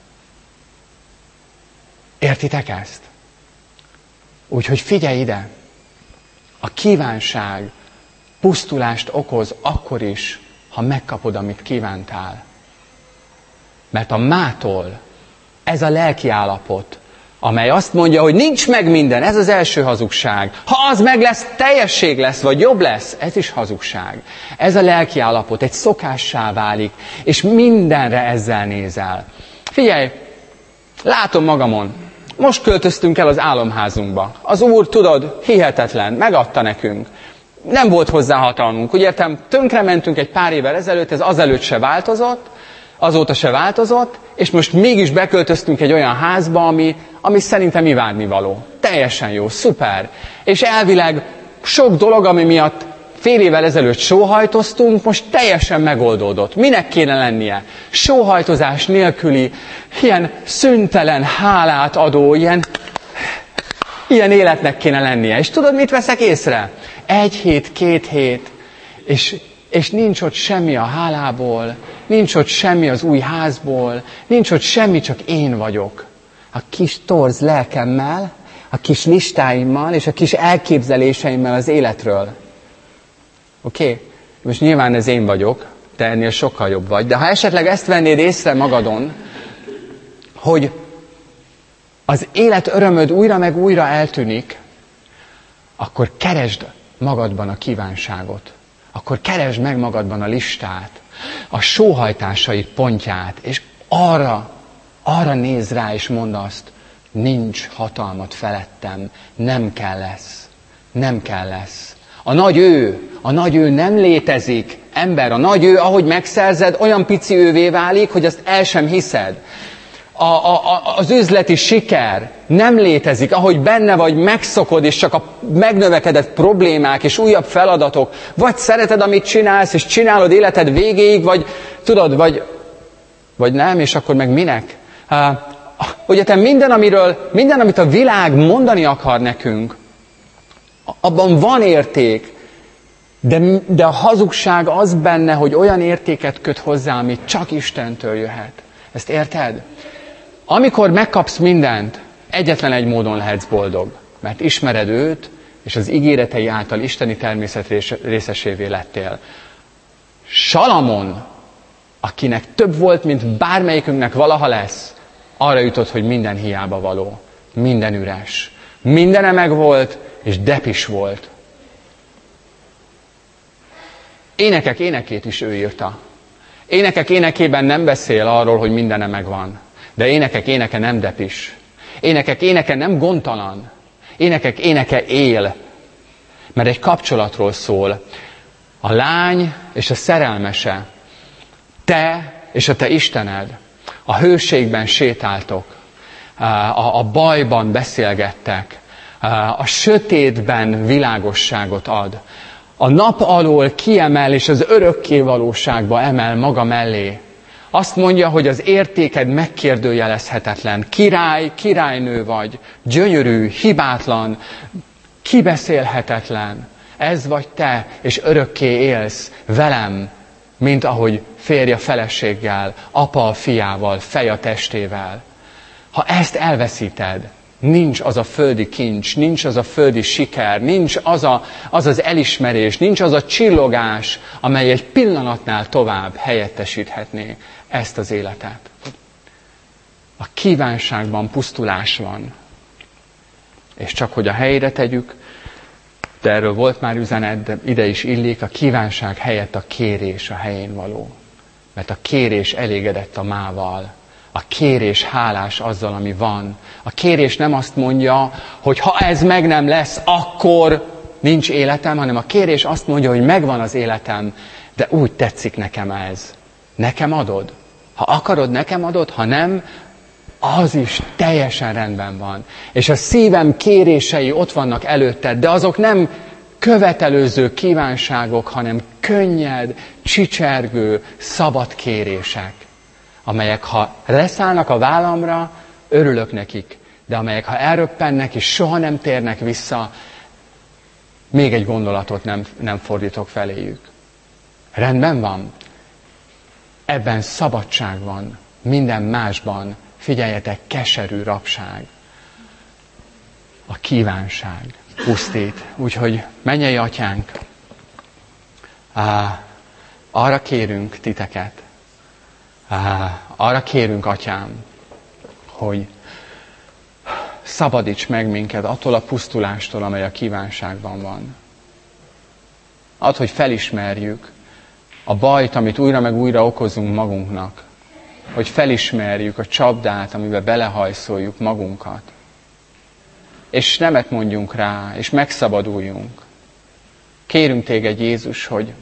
Értitek ezt? Úgyhogy figyelj ide! A kívánság pusztulást okoz akkor is, ha megkapod, amit kívántál. Mert a mától ez a lelki állapot, amely azt mondja, hogy nincs meg minden, ez az első hazugság. Ha az meg lesz, teljesség lesz, vagy jobb lesz, ez is hazugság. Ez a lelki állapot egy szokássá válik, és mindenre ezzel nézel. Figyelj, látom magamon, most költöztünk el az álomházunkba. Az Úr, tudod, hihetetlen, megadta nekünk. Nem volt hozzá hatalmunk. Úgy értem, tönkrementünk egy pár évvel ezelőtt, ez azelőtt se változott, azóta se változott, és most mégis beköltöztünk egy olyan házba, ami, ami szerintem imádnivaló. Teljesen jó, szuper. És elvileg sok dolog, ami miatt fél évvel ezelőtt sóhajtoztunk, most teljesen megoldódott. Minek kéne lennie? Sóhajtozás nélküli, ilyen szüntelen hálát adó, ilyen, ilyen életnek kéne lennie. És tudod, mit veszek észre? Egy hét, két hét, és, és nincs ott semmi a hálából, nincs ott semmi az új házból, nincs ott semmi, csak én vagyok. A kis torz lelkemmel, a kis listáimmal, és a kis elképzeléseimmel az életről. Oké? Okay? Most nyilván ez én vagyok, te ennél sokkal jobb vagy, de ha esetleg ezt vennéd észre magadon, hogy az élet örömöd újra meg újra eltűnik, akkor keresd magadban a kívánságot. Akkor keresd meg magadban a listát, a sóhajtásaid pontját, és arra, arra nézz rá, és mondd azt, nincs hatalmat felettem, nem kell lesz, nem kell lesz. A nagy ő, a nagy ő nem létezik, ember, a nagy ő, ahogy megszerzed, olyan pici ővé válik, hogy azt el sem hiszed. A, a, az üzleti siker nem létezik, ahogy benne vagy, megszokod, és csak a megnövekedett problémák és újabb feladatok, vagy szereted, amit csinálsz, és csinálod életed végéig, vagy tudod, vagy, vagy nem, és akkor meg minek? Uh, ugye te minden, amiről, minden, amit a világ mondani akar nekünk, abban van érték, de, de a hazugság az benne, hogy olyan értéket köt hozzá, ami csak Istentől jöhet. Ezt érted? Amikor megkapsz mindent, egyetlen egy módon lehetsz boldog, mert ismered őt, és az ígéretei által isteni természet részesévé lettél. Salamon, akinek több volt, mint bármelyikünknek valaha lesz, arra jutott, hogy minden hiába való, minden üres. Mindene meg volt, és depis volt. Énekek énekét is ő írta. Énekek énekében nem beszél arról, hogy mindene megvan. De énekek éneke nem depis. Énekek éneke nem gondtalan. Énekek éneke él. Mert egy kapcsolatról szól. A lány és a szerelmese. Te és a te Istened. A hőségben sétáltok. A, a bajban beszélgettek. A sötétben világosságot ad. A nap alól kiemel és az örökké valóságba emel maga mellé. Azt mondja, hogy az értéked megkérdőjelezhetetlen. Király, királynő vagy, gyönyörű, hibátlan, kibeszélhetetlen. Ez vagy te, és örökké élsz velem, mint ahogy férj a feleséggel, apa a fiával, fej a testével. Ha ezt elveszíted, nincs az a földi kincs, nincs az a földi siker, nincs az, a, az az elismerés, nincs az a csillogás, amely egy pillanatnál tovább helyettesíthetné ezt az életet. A kívánságban pusztulás van. És csak hogy a helyére tegyük, de erről volt már üzenet, de ide is illik, a kívánság helyett a kérés a helyén való. Mert a kérés elégedett a mával. A kérés hálás azzal, ami van. A kérés nem azt mondja, hogy ha ez meg nem lesz, akkor nincs életem, hanem a kérés azt mondja, hogy megvan az életem, de úgy tetszik nekem ez. Nekem adod. Ha akarod, nekem adod, ha nem, az is teljesen rendben van. És a szívem kérései ott vannak előtted, de azok nem követelőző kívánságok, hanem könnyed, csicsergő, szabad kérések, amelyek ha leszállnak a vállamra, örülök nekik, de amelyek ha elröppennek és soha nem térnek vissza, még egy gondolatot nem, nem fordítok feléjük. Rendben van? Ebben szabadság van, minden másban, figyeljetek, keserű rabság. A kívánság pusztít. Úgyhogy mennyei atyánk, á, arra kérünk titeket, á, arra kérünk, atyám, hogy szabadíts meg minket attól a pusztulástól, amely a kívánságban van. Add, hogy felismerjük a bajt, amit újra meg újra okozunk magunknak. Hogy felismerjük a csapdát, amiben belehajszoljuk magunkat. És nemet mondjunk rá, és megszabaduljunk. Kérünk téged, Jézus, hogy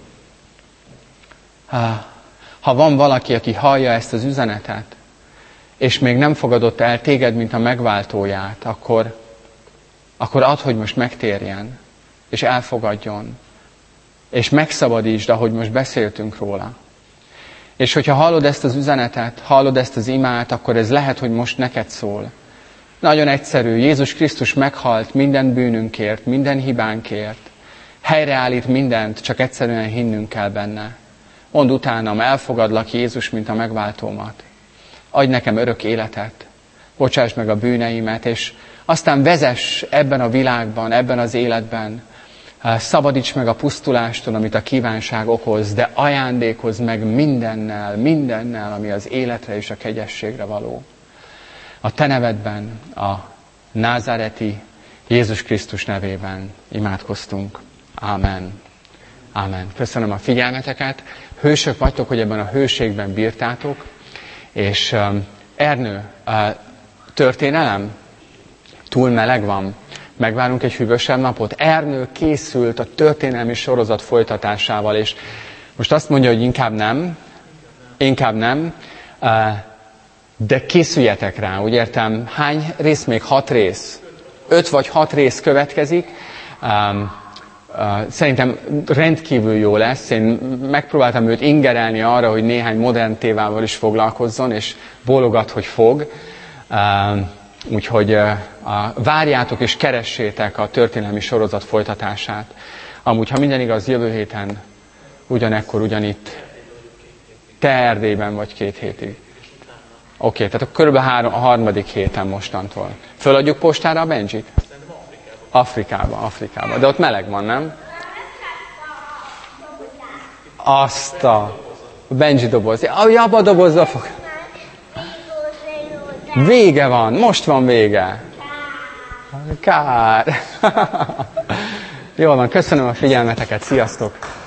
ha van valaki, aki hallja ezt az üzenetet, és még nem fogadott el téged, mint a megváltóját, akkor, akkor add, hogy most megtérjen, és elfogadjon, és megszabadítsd, ahogy most beszéltünk róla. És hogyha hallod ezt az üzenetet, hallod ezt az imát, akkor ez lehet, hogy most neked szól. Nagyon egyszerű, Jézus Krisztus meghalt minden bűnünkért, minden hibánkért, helyreállít mindent, csak egyszerűen hinnünk kell benne. Mondd utánam, elfogadlak, Jézus, mint a megváltómat. Adj nekem örök életet, bocsáss meg a bűneimet, és aztán vezess ebben a világban, ebben az életben, szabadíts meg a pusztulástól, amit a kívánság okoz, de ajándékozz meg mindennel, mindennel, ami az életre és a kegyességre való. A te nevedben, a názáreti Jézus Krisztus nevében imádkoztunk. Ámen. Ámen. Köszönöm a figyelmeteket. Hősök vagytok, hogy ebben a hőségben bírtátok. És um, Ernő, uh, történelem? Túl meleg van? Megvárunk egy hűvösebb napot? Ernő készült a történelmi sorozat folytatásával, és most azt mondja, hogy inkább nem, inkább nem, uh, de készüljetek rá, úgy értem, hány rész még? Hat rész? Öt vagy hat rész következik. Um, uh, szerintem rendkívül jó lesz. Én megpróbáltam őt ingerelni arra, hogy néhány modern tévával is foglalkozzon, és bólogat, hogy fog. Uh, úgyhogy uh, várjátok és keressétek a történelmi sorozat folytatását. Amúgy, ha minden igaz, jövő héten ugyanekkor, ugyanitt. Te Erdélyben vagy két hétig. Oké, okay, tehát körülbelül három, a harmadik héten mostantól. Föladjuk postára a Benjit? Afrikába, Afrikába. De ott meleg van, nem? Azt a Benji doboz. Ja, abba a dobozza fog. Vége van, most van vége. Kár. Jól van, köszönöm a figyelmeteket, sziasztok!